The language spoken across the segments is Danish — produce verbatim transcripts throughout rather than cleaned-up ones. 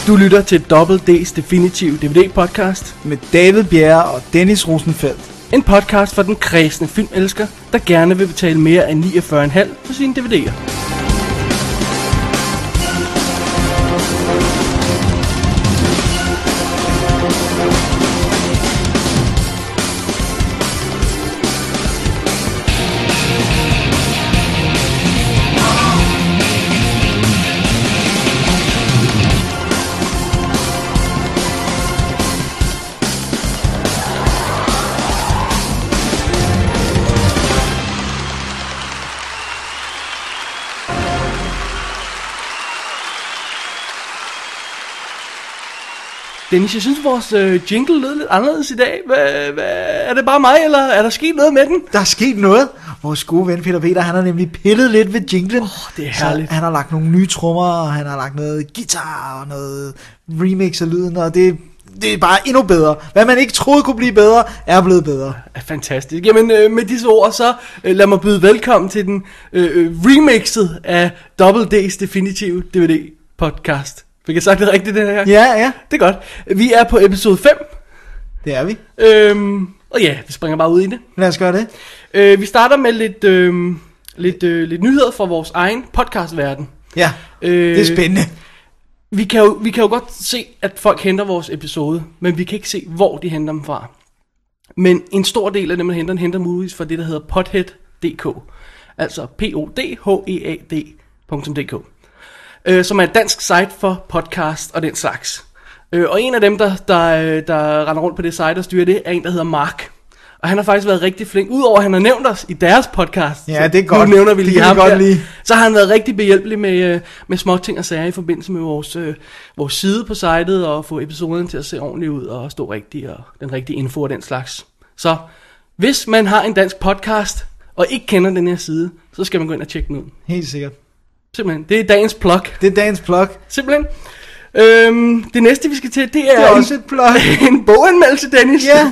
Du lytter til Double D's Definitive D V D-podcast med David Bjerre og Dennis Rosenfeldt. En podcast for den kredsende filmelsker, der gerne vil betale mere end niogfyrre komma fem for sine D V D'er. Dennis, jeg synes, vores øh, jingle lød lidt anderledes i dag. Hva, hva, er det bare mig, eller er der sket noget med den? Der er sket noget. Vores gode ven Peter Peter, han har nemlig pillet lidt ved jinglen. Oh, det er herligt. Så han har lagt nogle nye trommer, og han har lagt noget guitar og noget remix af lyden, og det, det er bare endnu bedre. Hvad man ikke troede kunne blive bedre, er blevet bedre. Fantastisk. Jamen øh, med disse ord, så øh, lad mig byde velkommen til den øh, remixet af Double D's Definitive D V D podcast. Fik jeg sagt det rigtigt den her gang? Ja, ja. Det er godt. Vi er på episode fem. Det er vi. Øhm, og ja, vi springer bare ud i det. Lad os gøre det. Øh, vi starter med lidt, øh, lidt, øh, lidt nyheder fra vores egen podcastverden. Ja, øh, det er spændende. Vi kan, jo, vi kan jo godt se, at folk henter vores episode, men vi kan ikke se, hvor de henter dem fra. Men en stor del af dem, der henter den, henter muligvis fra det, der hedder podhead punktum d k. Altså p o d h e a d punktum d k. Øh, som er et dansk site for podcast og den slags. Øh, og en af dem, der, der, der render rundt på det site og styrer det, er en, der hedder Mark. Og han har faktisk været rigtig flink. Udover at han har nævnt os i deres podcast. Ja, det er godt. Nu nævner vi lige ham godt der. Så har han været rigtig behjælpelig med, med små ting og sager i forbindelse med vores, øh, vores side på sitet. Og få episoden til at se ordentligt ud og stå rigtigt. Og den rigtige info og den slags. Så hvis man har en dansk podcast og ikke kender den her side, så skal man gå ind og tjekke den ud. Helt sikkert. Simpelthen. Det er dagens plug. Det er dagens plug. Simpelthen. Øhm, det næste vi skal til, det er, det er en, også et plug. en boganmeldelse, Dennis. Ja.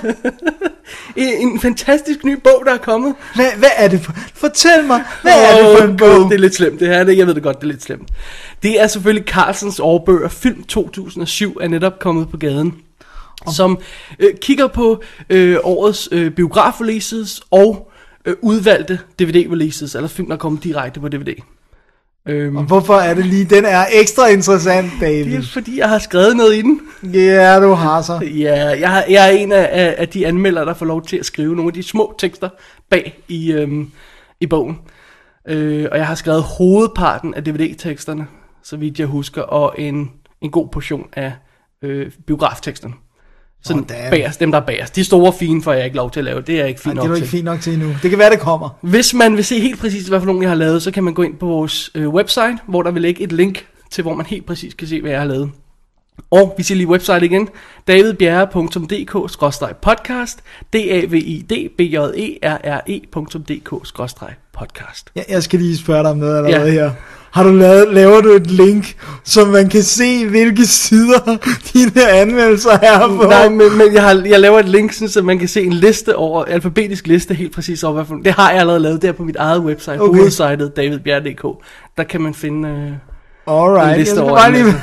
en, en fantastisk ny bog, der er kommet. Hvad, hvad er det for? Fortæl mig, hvad oh, er det for en bog? Det er lidt slemt, det her. Jeg ved det godt, det er lidt slemt. Det er selvfølgelig Carlsens årbøger. Film to tusind og syv er netop kommet på gaden. Oh. Som øh, kigger på øh, årets øh, biograf-releases og øh, udvalgte D V D-releases. Eller film, der kommer direkte på D V D. Øhm, og hvorfor er det lige, den er ekstra interessant, David? Det er fordi, jeg har skrevet noget i den. Ja, yeah, du har så. Ja, jeg, har, jeg er en af, af de anmeldere, der får lov til at skrive nogle af de små tekster bag i, øhm, i bogen. Øh, og jeg har skrevet hovedparten af D V D-teksterne, så vidt jeg husker, og en, en god portion af øh, biografteksterne. Sådan oh, bagerst, dem der er bagerst. De store fine får jeg ikke lov til at lave. Det er jeg ikke fint nok til. Det er du ikke fint nok til endnu. Det kan være, det kommer. Hvis man vil se helt præcis, hvad for nogle jeg har lavet, så kan man gå ind på vores øh, website, hvor der vil ligge et link til, hvor man helt præcis kan se, hvad jeg har lavet. Og vi siger lige website igen. davidbjerre punktum d k skråstreg podcast. D A V I D B J E R R E punktum d k skråstreg podcast. Ja, jeg skal lige spørge dig om noget allerede ja. her. Har du lavet, laver du et link, så man kan se, hvilke sider dine anmeldelser er på? Nej, men, men jeg, har, jeg laver et link, så man kan se en liste over, alfabetisk liste helt præcis over, hvad for, det har jeg allerede lavet der på mit eget website, okay. Hovedsitet davidbjerre punktum d k. Der kan man finde øh, Alright. en liste over anmeldelser.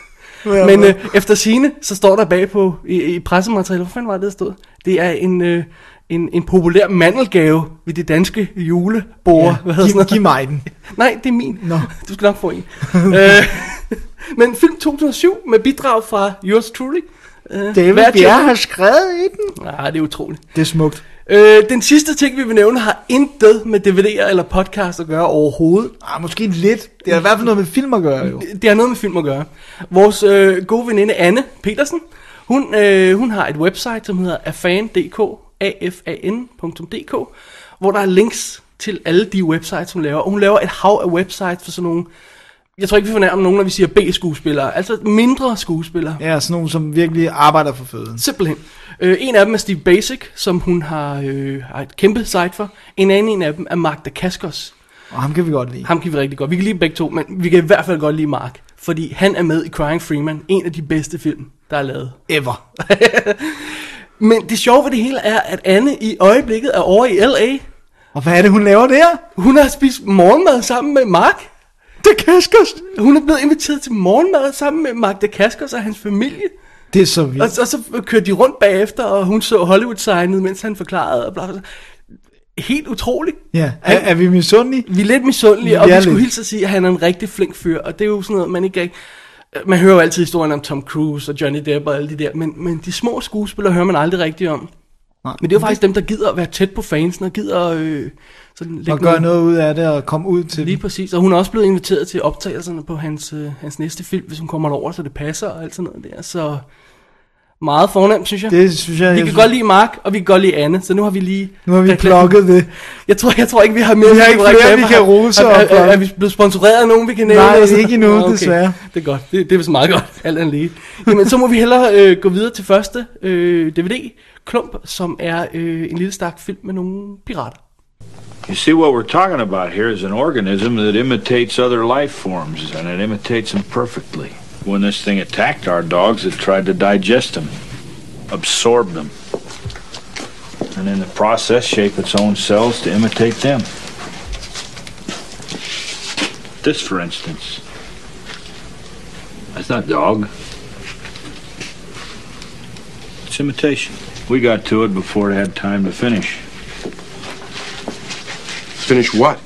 Men øh, efter sigende, så står der bag på i, i pressematerialet, hvor fanden var det, der stod? Det er en, øh, en, en populær mandelgave ved det danske julebord. Ja, Hvad hedder giv, giv mig den. Nej, det er min. No. Du skal nok få en. øh, men film to tusind og syv med bidrag fra yours truly. Øh, David Bjerre har skrevet i den. Nej, det er utroligt. Det er smukt. Øh, den sidste ting, vi vil nævne, har intet med D V D'er eller podcast at gøre overhovedet. Ah, måske lidt. Det har i hvert fald noget med film at gøre, jo. Det har noget med film at gøre. Vores øh, gode veninde Anne Petersen, hun, øh, hun har et website, som hedder afan punktum d k, a f a n punktum d k, hvor der er links til alle de websites, hun laver. Og hun laver et hav af websites for sådan nogle, jeg tror ikke, vi fornærmer nogen, når vi siger B-skuespillere, altså mindre skuespillere. Ja, sådan nogle, som virkelig arbejder for føden. Simpelthen. Øh, en af dem er Steve Basic, som hun har, øh, har et kæmpe site for. En anden en af dem er Mark Dacascos. Og ham kan vi godt lide. Ham kan vi rigtig godt. Vi kan lide begge to, men vi kan i hvert fald godt lide Mark. Fordi han er med i Crying Freeman, en af de bedste film, der er lavet. Ever. Men det sjove ved det hele er, at Anne i øjeblikket er over i L A. Og hvad er det, hun laver der? Hun har spist morgenmad sammen med Mark. Dacascos. Hun er blevet inviteret til morgenmad sammen med Mark Dacascos og hans familie. Det er så vildt. Og, og så kørte de rundt bagefter, og hun så Hollywood-signet, mens han forklarede, og bla, bla. Helt utroligt. Ja, er, er vi misundelige? Vi er lidt misundelige, og vi vi lidt. skulle hilse at sige, at han er en rigtig flink fyr, og det er jo sådan noget, man ikke... Man hører jo altid historien om Tom Cruise og Johnny Depp og alle de der, men, men de små skuespillere hører man aldrig rigtigt om. Nej. Men det er jo faktisk dem, der gider at være tæt på fansen, og gider øh, sådan og gøre noget ud af det, og komme ud til lige præcis, og hun er også blevet inviteret til optagelserne på hans, øh, hans næste film, hvis hun kommer over, så det passer og alt sådan noget der, så meget fornemt, synes jeg. Det synes jeg. Vi jeg kan synes... godt lide Mark, og vi kan godt lide Anne, så nu har vi lige... Nu har vi plukket det. Jeg tror, jeg tror ikke, vi har mere... Vi har ikke flere, vi kan rose op. Er, er, er vi blevet sponsoreret af nogen, vi kan nævne? Nej, altså? ikke endnu, okay. Desværre. Det er godt, det, det er vist meget godt, alt andet lige. Jamen, så må vi hellere øh, gå videre til første øh, D V D-klump, som er øh, en lille stak film med nogle pirater. You see, what we're talking about here is an organism that imitates other life forms, and it imitates them perfectly. When this thing attacked our dogs, it tried to digest them, absorb them, and in the process shape its own cells to imitate them. This, for instance, that's not dog. It's imitation. We got to it before it had time to finish. Finish what?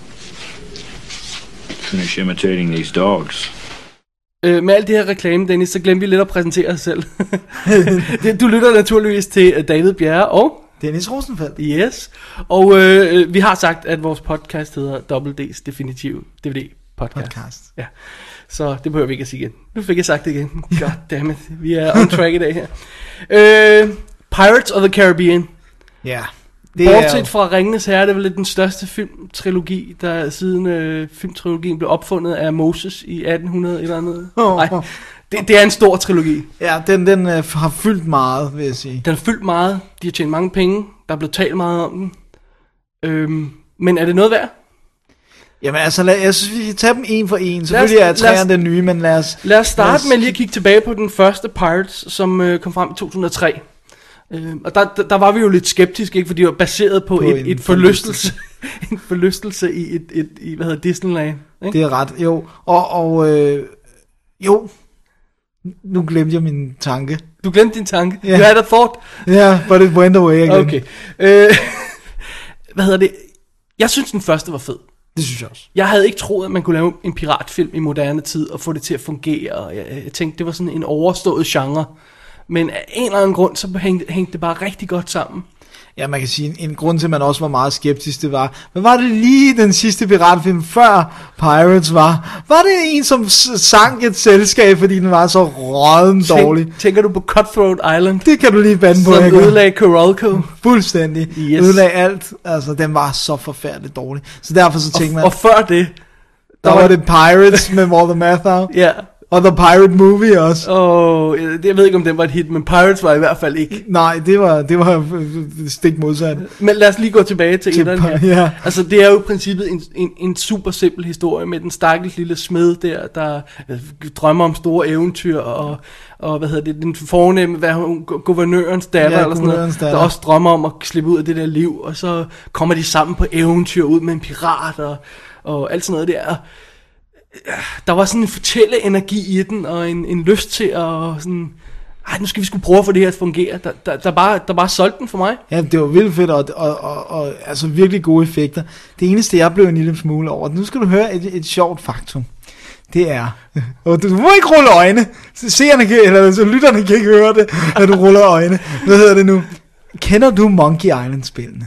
Finish imitating these dogs. Øh, med alt det her reklame, Dennis, så glemte vi lidt at præsentere os selv. Du lytter naturligvis til David Bjerre og... Dennis Rosenfeldt. Yes. Og øh, vi har sagt, at vores podcast hedder Double D's Definitive D V D Podcast. Podcast. Ja. Så det behøver vi ikke at sige igen. Nu fik jeg sagt det igen. Goddammit. Vi er on track i dag her. Øh, Pirates of the Caribbean. Ja. Det Bortset er... fra Ringenes Herre, det er vel den største filmtrilogi, der siden øh, filmtrilogien blev opfundet af Moses i atten hundrede eller andet. Oh, Nej, oh. det, det er en stor trilogi. Ja, den, den øh, har fyldt meget, vil jeg sige. Den har fyldt meget, de har tjent mange penge, der er blevet talt meget om den. Øhm, men er det noget værd? Jamen altså, lad, jeg synes, vi kan tage dem en for en. Selvfølgelig er træerne den nye, men lad os... Lad os starte lad os... med lige at kigge tilbage på den første Pirates, som øh, kom frem i to tusind og tre. Øh, og der, der, der var vi jo lidt skeptiske, ikke, fordi det var baseret på, på et, et forlystelse, en forlystelse i et, et i, hvad hedder Disneyland. Ikke? Det er ret, jo. Og, og øh, jo, nu glemte jeg min tanke. Du glemte din tanke? Yeah. You had a thought? Ja, yeah, but it went away again. Okay. Øh, hvad hedder det? Jeg synes, den første var fed. Det synes jeg også. Jeg havde ikke troet, at man kunne lave en piratfilm i moderne tid og få det til at fungere. Og jeg, jeg tænkte, det var sådan en overstået genre. Men af en eller anden grund, så hængte, hængte det bare rigtig godt sammen. Ja, man kan sige, en, en grund til, at man også var meget skeptisk, det var, hvad var det lige den sidste piratfilm før Pirates var? Var det en, som sank et selskab, fordi den var så råden dårlig? Tænk, tænker du på Cutthroat Island? Det kan du lige bande på, som ødelagde Coralco. Fuldstændig. Yes. Ødelagde alt. Altså, den var så forfærdeligt dårlig. Så derfor så tænkte og, man... Og før det... Der, der var, var det Pirates med Walter Matthau. Ja. Og The Pirate Movie også. Åh, oh, jeg ved ikke, om den var et hit, men Pirates var i hvert fald ikke. Nej, det var, det var stik modsat. Men lad os lige gå tilbage til, til etteren her. Ja. Altså, det er jo i princippet en, en, en super simpel historie med den stakkels lille smed der, der øh, drømmer om store eventyr, og, og hvad hedder det, den fornemme, hvad hun, guvernørens datter, ja, eller sådan noget, der også drømmer om at slippe ud af det der liv, og så kommer de sammen på eventyr ud med en pirat, og, og alt sådan noget der. Der var sådan en fortælle energi i den, og en, en lyst til at sådan, ej, nu skal vi sgu prøve at få det her at fungere. Der, der, der, bare, der bare solgte den for mig. Ja, det var vildt fedt, og, og, og, og altså virkelig gode effekter. Det eneste, jeg blev en lille smule over, nu skal du høre et, et sjovt faktum. Det er, og du må ikke rulle øjne, så seerne kan, eller så lytterne kan ikke høre det, når du ruller øjne. Hvad hedder det nu? Kender du Monkey Island-spillene?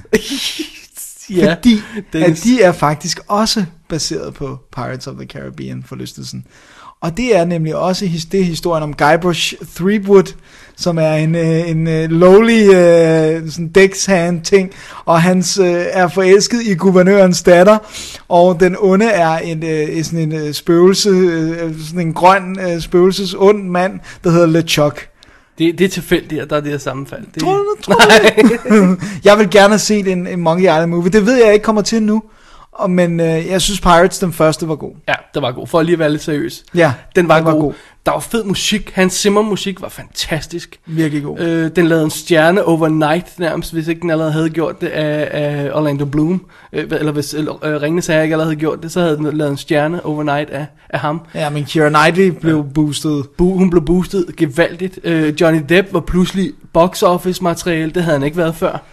Ja, fordi at de er faktisk også baseret på Pirates of the Caribbean forlystelsen. Og det er nemlig også det er historien om Guybrush Threepwood, som er en, en, en lowly uh, sådan dækshand ting, og han uh, er forelsket i guvernørens datter, og den onde er en, uh, sådan en uh, spøgelse, uh, sådan en grøn uh, spøgelses ond mand, der hedder LeChuck. Det, det er tilfældigt, at der er det her sammenfald. Det... Tror du, tror du? Jeg vil gerne have set en, en Monkey Island movie. Det ved jeg ikke kommer til nu. Og, men øh, jeg synes Pirates, den første, var god. Ja, den var god. For lige at være lidt seriøs. Ja, den var, den var god. god. Der var fed musik. Hans Zimmer musik var fantastisk. Virkelig god. Øh, den lavede en stjerne overnight nærmest, hvis ikke den allerede havde gjort det af, af Orlando Bloom. Øh, eller hvis øh, Ringenes Herre ikke allerede havde gjort det, så havde den lavet en stjerne overnight af, af ham. Ja, men Keira Knightley blev boostet. Bo, hun blev boostet gevaldigt. Øh, Johnny Depp var pludselig box office materiale, det havde han ikke været før.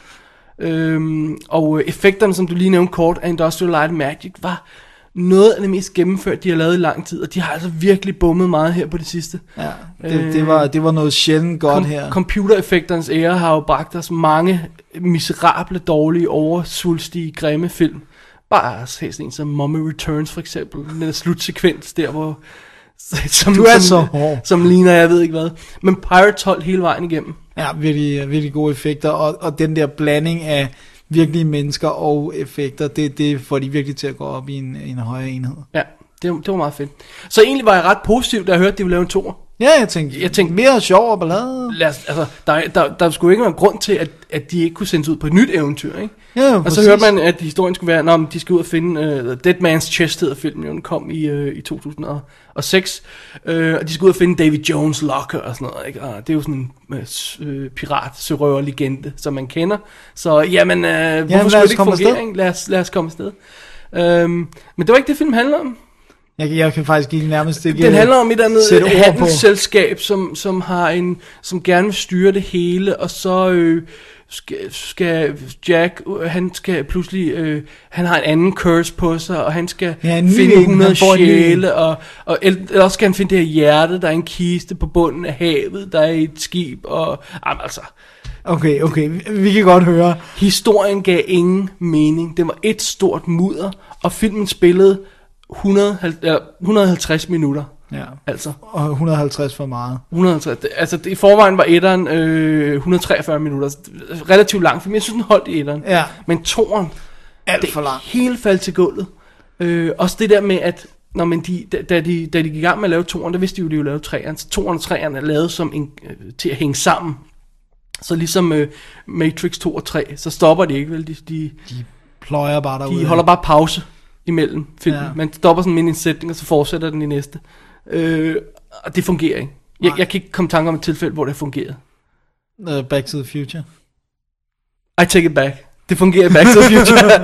Øhm, og effekterne, som du lige nævnte kort, af Industrial Light and Magic, var noget af det mest gennemført, de har lavet i lang tid, og de har altså virkelig bummet meget her på det sidste. Ja, det, det, var, det var noget sjældent godt Kom, her. Computereffekternes ære har jo bragt os mange miserable, dårlige, oversvulstige, grimme film. Bare sådan en som Mummy Returns for eksempel, den der slutsekvens der, hvor som, du er som, så hård. Som ligner jeg ved ikke hvad. Men Pirates holdt hele vejen igennem. Ja, virkelig, virkelig gode effekter, og, og den der blanding af virkelige mennesker og effekter, det, det får de virkelig til at gå op i en, en højere enhed. Ja, det, det var meget fedt. Så egentlig var jeg ret positiv, da jeg hørte, at de ville lave en toer. Ja, jeg tænkte, jeg tænkte mere sjov og ballade. Lad os, altså, der, der, der skulle ikke være en grund til, at, at de ikke kunne sendes ud på et nyt eventyr, ikke? Ja, og så hørte man, at historien skulle være, at de skal ud og finde uh, Dead Man's Chest, hedder filmen, jo, den kom i, uh, i to tusind og seks, uh, og de skal ud og finde Davy Jones' Locker og sådan noget, ikke? Og det er jo sådan en uh, pirat, sørøver legende, som man kender. Så jamen, uh, hvorfor jamen, skulle det ikke fungere, ikke? Lad os, lad os komme afsted. Um, men det var ikke det, film handler om. Jeg, jeg kan faktisk ikke nærmest ikke den handler om et andet handelsselskab, som, som har en, som gerne vil styre det hele, og så øh, skal, skal Jack, han skal pludselig, øh, han har en anden curse på sig, og han skal ja, finde hundrede sjæle, og, og ellers skal han finde det her hjerte, der er en kiste på bunden af havet, der er et skib, og jamen, altså. Okay, okay, vi kan godt høre. Historien gav ingen mening, det var et stort mudder, og filmen spillede hundrede og halvtreds minutter. Ja. Altså. Og et hundrede og halvtreds for meget. et hundrede og halvtreds. Altså det, i forvejen var etteren øh, et hundrede og treogfyrre minutter. Relativt lang film. Jeg synes den holdt i etteren. Ja. Men toeren, alt for lang. Helt faldt til gulvet. Øh, også det der med at når man de, da, da, de, da de gik i gang med at lave toeren, der vidste de jo, de ville lave treeren. Så toeren og treeren er lavet som en, øh, til at hænge sammen. Så ligesom øh, Matrix to og tre, så stopper de ikke vel. De, de, de pløjer bare derude. De holder bare pause imellem filmen. Ja. Man stopper sådan midt i en sætning, og så fortsætter den i næste. Øh, og det fungerer ikke. Jeg, jeg kan ikke komme i tanke om et tilfælde, hvor det har fungeret. Uh, Back to the Future. I take it back. Det fungerer i Back to the Future.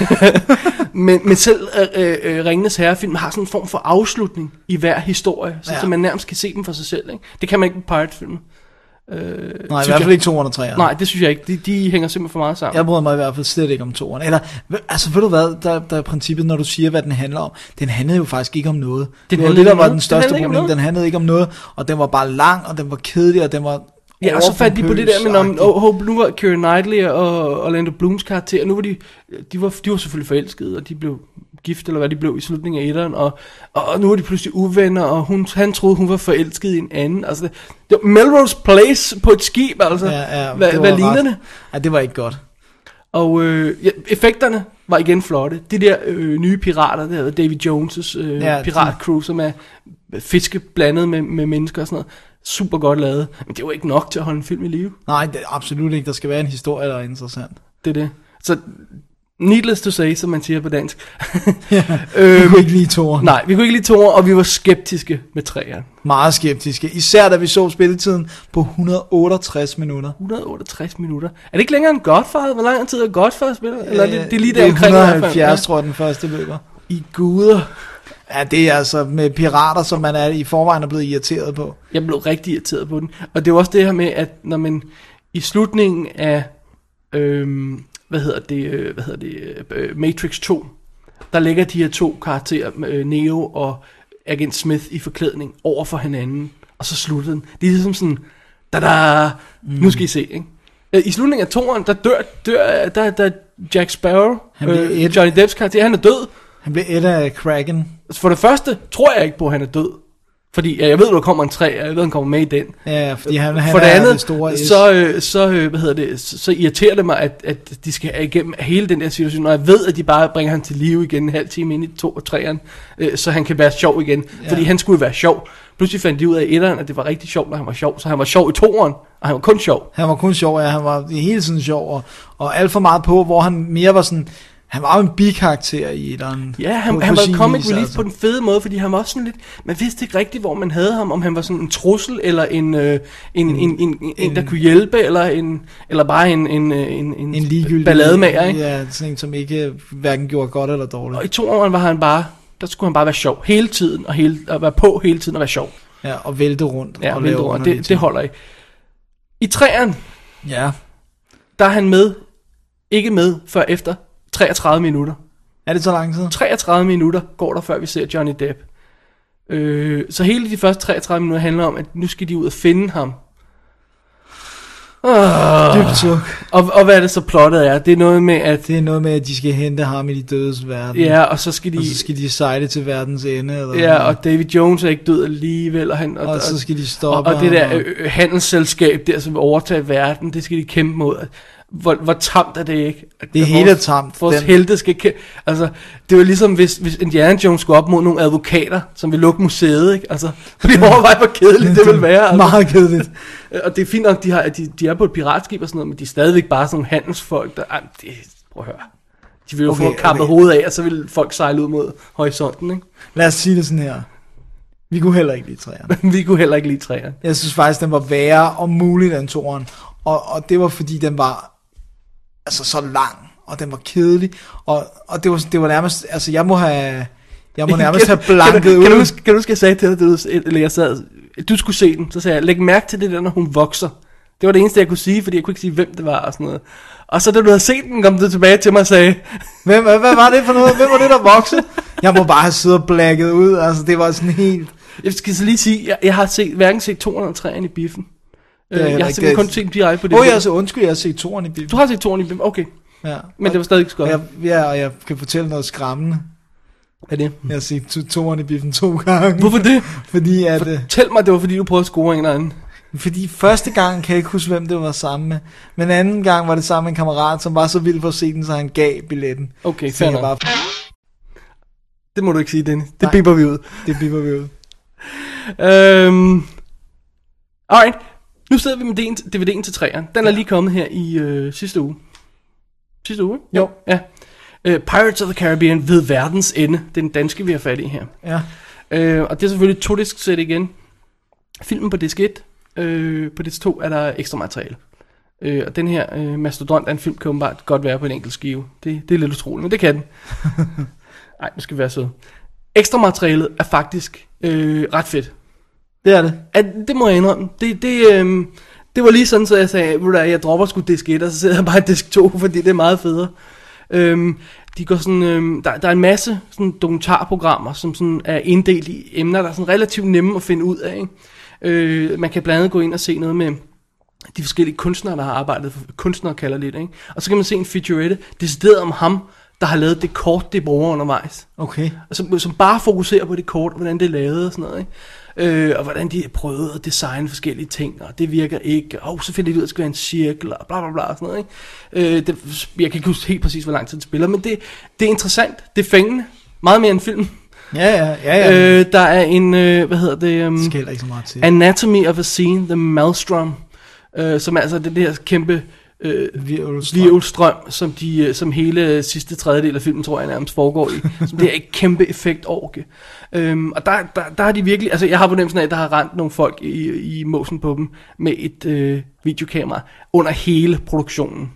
men, men selv øh, øh, Ringenes Herre-film har sådan en form for afslutning i hver historie, så, ja. så man nærmest kan se dem for sig selv. Ikke? Det kan man ikke på Pirates-filmen. Øh, Nej, i hvert fald ikke toeren og treeren. Nej, det synes jeg ikke. De, de hænger simpelthen for meget sammen. Jeg bryder mig i hvert fald slet ikke om toeren. Eller, altså ved du hvad, der, der er princippet, når du siger, hvad den handler om. Den handlede jo faktisk ikke om noget. Den det var det, der var den største den problem. Den handlede ikke om noget, og den var bare lang, og den var kedelig, og den var... Ja, og så fandt de på det der med, om, oh, oh, nu var Keira Knightley og Orlando Blooms karakter, nu var de, de var, de var selvfølgelig forelskede, og de blev gift, eller hvad de blev i slutningen af etteren, og, og nu var de pludselig uvenner, og hun, han troede, hun var forelsket i en anden. Altså, det, det var Melrose Place på et skib, altså. Ja, ja, hvad hvad ligner det? Ja, det var ikke godt. Og øh, ja, effekterne var igen flotte. De der øh, nye pirater, der hedder Davy Jones' øh, ja, piratcrew, som er fiske blandet med, med mennesker og sådan noget. Super godt lavet. Men det var ikke nok til at holde en film i live. Nej, det er absolut ikke. Der skal være en historie, der er interessant. Det er det. Så needless to say, som man siger på dansk. Ja, øhm, vi kunne ikke lide toeren. Nej, vi kunne ikke lide toeren, og vi var skeptiske med treeren. Meget skeptiske. Især da vi så spilletiden på et hundrede og otteogtres minutter. et hundrede og otteogtres minutter. Er det ikke længere end Godfather? Hvor lang tid er Godfather spiller? Eller er det, det er lige der omkring? et hundrede og halvfjerds, tror jeg, den første løber. I guder. Ja, det er altså med pirater, som man er i forvejen er blevet irriteret på. Jeg blev rigtig irriteret på den. Og det er også det her med, at når man i slutningen af, øhm, hvad hedder det, øh, hvad hedder det, øh, Matrix to, der ligger de her to karakterer, øh, Neo og Agent Smith i forklædning over for hinanden, og så slutter den. Det er ligesom sådan, da-da, mm. nu skal I se, ikke? I slutningen af toeren, der dør, dør der, der Jack Sparrow, øh, Johnny Depps karakter, han er død. Han bliver et af Kraken. For det første tror jeg ikke på, at han er død. Fordi ja, jeg ved, at der kommer en tre, jeg ved, at han kommer med i den. Ja, fordi han, han For det er andet, det store is. så, øh, så, øh, hvad hedder det, så, så irriterer det mig, at, at de skal igennem hele den der situation, og jeg ved, at de bare bringer ham til live igen en halv time ind i to og treeren, øh, så han kan være sjov igen. Ja. Fordi han skulle være sjov. Pludselig fandt de ud af i etteren, at det var rigtig sjovt, når han var sjov. Så han var sjov i toeren, og han var kun sjov. Han var kun sjov, ja. Han var hele tiden sjov, og, og alt for meget på, hvor han mere var sådan... Han var jo en bikarakter i etteren. Ja, han, på, han på var comic vis, relief altså. på den fede måde, fordi han var også sådan lidt, man vidste ikke rigtigt, hvor man havde ham, om han var sådan en trussel, eller en, øh, en, en, en, en, en, der kunne hjælpe, eller, en, eller bare en, en, en, en, En ligegyldig ballademager, ikke? Ja, sådan en, som ikke hverken gjorde godt eller dårligt. Og i to år var han bare, der skulle han bare være sjov hele tiden, og, hele, og være på hele tiden og være sjov. Ja, og vælte rundt. Ja, og vælte lave rundt, underlige det, det ting. holder ikke. I træeren, Ja. der er han med, ikke med, før efter treogtredive minutter. Er det så lang tid? treogtredive minutter går der, før vi ser Johnny Depp. Øh, så hele de første treogtredive minutter handler om, at nu skal de ud og finde ham. Oh. Dybt suk. Og, og hvad er det så plottet er? Det er noget med, at... Det er noget med, at de skal hente ham i de dødes verden. Ja, og så skal de... Og så skal de sejle til verdens ende. Eller Ja, og David Jones er ikke død alligevel. Og, han, og, og så skal de stoppe Og, og det der ham, og- øh, handelsselskab der, som vil overtage verden, det skal de kæmpe mod. Hvor, hvor tamt er det ikke? At Det er vores- hele tamt. Vores Den- helte skal kæmpe... Altså, det var ligesom, hvis, hvis Indiana Jones skulle op mod nogle advokater, som vil lukke museet, ikke? Altså, fordi overvej, hvor kedeligt det vil være. Altså. Meget kedeligt. Og det er fint nok, de, har, de, de er på et piratskib og sådan noget, men de er stadigvæk bare sådan nogle handelsfolk, der... Ej, det, prøv at høre. De vil jo Okay, få kappet okay. hovedet af, og så vil folk sejle ud mod horisonten, ikke? Lad os sige det sådan her. Vi kunne heller ikke lide træerne. Vi kunne heller ikke lide træerne. Jeg synes faktisk, den var værre om muligt end toeren. Og, og det var fordi, den var altså så lang, og den var kedelig. Og, og det, var, det var nærmest... Altså, jeg må have... Jeg må nærmest have blanket kan, ud. kan, du, huske, kan du huske, jeg sagde til dig, du, eller jeg sad, du skulle se den, så sagde jeg, læg mærke til det der, når hun vokser. Det var det eneste, jeg kunne sige, fordi jeg kunne ikke sige, hvem det var og sådan noget. Og så da du havde set den, kom du tilbage til mig og sagde... Hvem, hvad, hvad var det for noget? Hvem var det, der voksede? Jeg må bare have siddet og blækket ud. Altså, det var sådan helt... Jeg skal så lige sige, jeg, jeg har set, hverken set to eller tre i biffen. er Øh, jeg heller har ikke simpelthen det. kun set dem direkte på det. Åh, oh, jeg så undskyld, jeg har set toeren i bilen. Du har set to i biffen, okay. Ja. Men det var stadig ikke så Og godt. jeg, ja, og jeg kan fortælle noget skræmmende. Hvad er det? Jeg har set to, toeren i biffen to gange. Hvorfor det? Fordi at... øh, Fortæl mig, det var fordi, du prøvede at score en eller anden. Fordi første gang kan jeg ikke huske, hvem det var sammen med. Men anden gang var det sammen med en kammerat, som var så vild for at se den, så han gav billetten. Okay, Så fair jeg nok. bare, Det må du ikke sige, Dennis. Det Nej. biber vi ud. det bipper vi ud. Øhm, alright, nu sidder vi med D V D'en til træeren. Den er lige kommet her i øh, sidste uge. Sidste uge, ikke? Jo. Ja. Uh, Pirates of the Caribbean ved verdens ende. Det er den danske, vi har fat i her. Ja. Uh, og det er selvfølgelig et to-disk sæt igen. Filmen på disk et. Uh, på disk to er der ekstra materiale. Uh, og den her uh, Mastodont af en film kan åbenbart godt være på en enkelt skive. Det, det er lidt utroligt, men det kan den. Nej, nu skal vi være søde. Ekstra materialet er faktisk øh, ret fedt. Det er det. At, det må jeg indrømme. Det, det, øh, det var lige sådan, så jeg sagde, at jeg dropper sgu disk et, og så sætter jeg bare disk to, fordi det er meget federe. Øhm, de går sådan, øhm, der, der er en masse sådan dokumentarprogrammer, som sådan er inddelt i emner, der er sådan relativt nemme at finde ud af. Ikke? Øh, man kan blandt andet gå ind og se noget med de forskellige kunstnere, der har arbejdet, kunstnere kalder det, ikke? Og så kan man se en featurette, decideret om ham, der har lavet det kort, det bruger undervejs. Okay. Og som, som bare fokuserer på det kort, og hvordan det er lavet og sådan noget, ikke? Øh, og hvordan de har prøvet at designe forskellige ting, og det virker ikke, og så finder de ud af, at det skal være en cirkel, og bla bla bla og sådan noget, ikke? Øh, det, jeg kan ikke huske helt præcis, hvor lang tid det spiller, men det, det er interessant, det er fængende, meget mere end film. Ja, ja, ja, ja. Øh, der er en, øh, hvad hedder det? Um, Det skal heller ikke så meget til. Anatomy of a Scene, The Maelstrom, øh, som er altså det der kæmpe øh, Virvelstrøm. virvelstrøm, som, de, som hele sidste tredjedel af filmen, tror jeg nærmest foregår i. Som det er et kæmpe effektorke. Øhm, og der, der, der har de virkelig, altså jeg har på den sådan af, der har rendt nogle folk i, i motion på dem, med et øh, videokamera, under hele produktionen.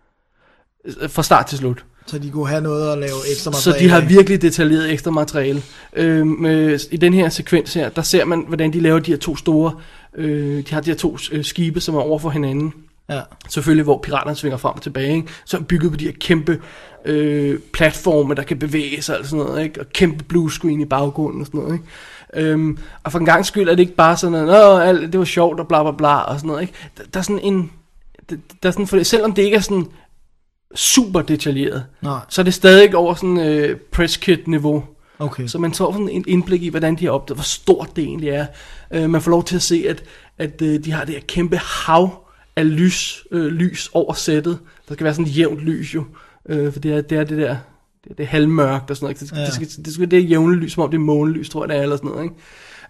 Fra start til slut. Så de kunne have noget at lave ekstra Så materiale. de har virkelig detaljeret ekstra materiale. Øhm, øh, I den her sekvens her, der ser man, hvordan de laver de her to store, øh, de har de her to øh, skibe, som er over for hinanden. Ja. Selvfølgelig, hvor piraterne svinger frem og tilbage, ikke? Så er bygget på de her kæmpe øh, platforme, der kan bevæge sig og sådan noget, ikke? Og kæmpe bluescreen i baggrunden og sådan noget, ikke? Øhm, og for en gang skyld er det ikke bare sådan noget, Nå, det var sjovt og bla bla bla og sådan noget, ikke? Der, der er sådan en, der, der er sådan, for det, selvom det ikke er sådan super detaljeret, Nej. så er det stadig over sådan øh, press kit niveau. Okay. Så man får sådan en indblik i, hvordan de har opdaget, hvor stort det egentlig er. Øh, man får lov til at se, at, at øh, de har det her kæmpe hav af lys, øh, lys over sættet. Der skal være sådan et jævnt lys jo, øh, for det er det, er det der, det er det halvmørkt og sådan noget. Det skal, Ja. det, skal, det skal være det jævne lys, som om det er månelys, tror jeg det er, eller sådan noget, ikke?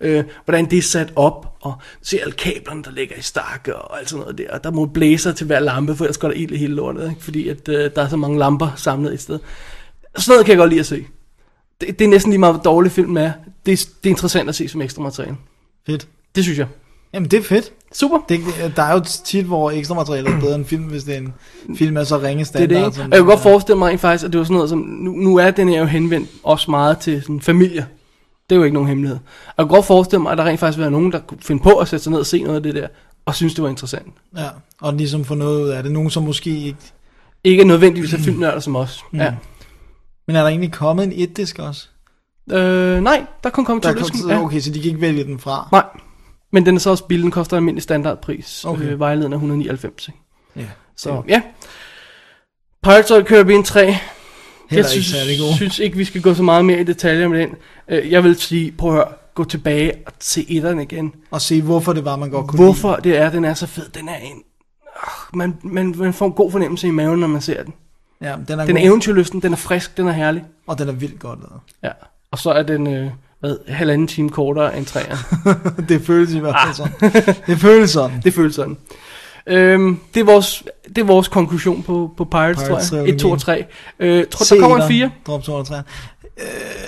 øh, hvordan det er sat op, og se alle kablerne, der ligger i stakke, og alt sådan noget der. Der må blæser til hver lampe, for ellers går der ild i hele lortet, ikke? Fordi at, øh, der er så mange lamper samlet et sted. Sådan noget kan jeg godt lide at se. Det, det er næsten lige meget, hvor dårlig film er. Det, er. det er interessant at se som ekstra materiale. Fedt. Det synes jeg. Jamen, det er fedt. Super. Det, der er jo tit, hvor ekstra materiale er bedre end film, hvis det er en film af så ringe standard. Det er det, og jeg kan godt forestille mig faktisk, at det var sådan noget som, nu, nu er den her jo henvendt også meget til sådan familier. Det er jo ikke nogen hemmelighed. Og jeg kan godt forestille mig, at der rent faktisk vil være nogen, der kunne finde på at sætte sig ned og se noget af det der, og synes, det var interessant. Ja, og ligesom få noget ud af det. Nogen, som måske ikke... Ikke nødvendigvis er filmnørder som os. Mm. Ja. Men er der egentlig kommet en et-disk også? Øh, nej, der kun kommet to disken. Ja. Okay, så de kan ikke vælge den fra? Nej, men den er så også billig. Den koster almindelig standardpris. Okay. Øh, vejledende er et hundrede og nioghalvfems. Ja. Så ja. Pirates of the Caribbean tre. Heller jeg ikke synes, særlig god. synes ikke, vi skal gå så meget mere i detaljer med den. Jeg vil sige, prøv at høre, gå tilbage og se etteren igen. Og se, hvorfor det var, man godt kunne Hvorfor lide. Det er, den er så fed. Den er en... Oh, man, man, man får en god fornemmelse i maven, når man ser den. Ja, den er, den er eventyrlysten, den er frisk, den er herlig. Og den er vildt godt lavet. Ja, og så er den øh, hvad, halvanden time kortere end træerne. Det føles i hvert fald sådan. Det føles sådan. Det føles sådan. Øhm, det, er vores, det er vores konklusion på, på Pirates, Pirates tror jeg. et, to og tre. Øh, tror Se der kommer en der. fire? Drop to og tre. Øh,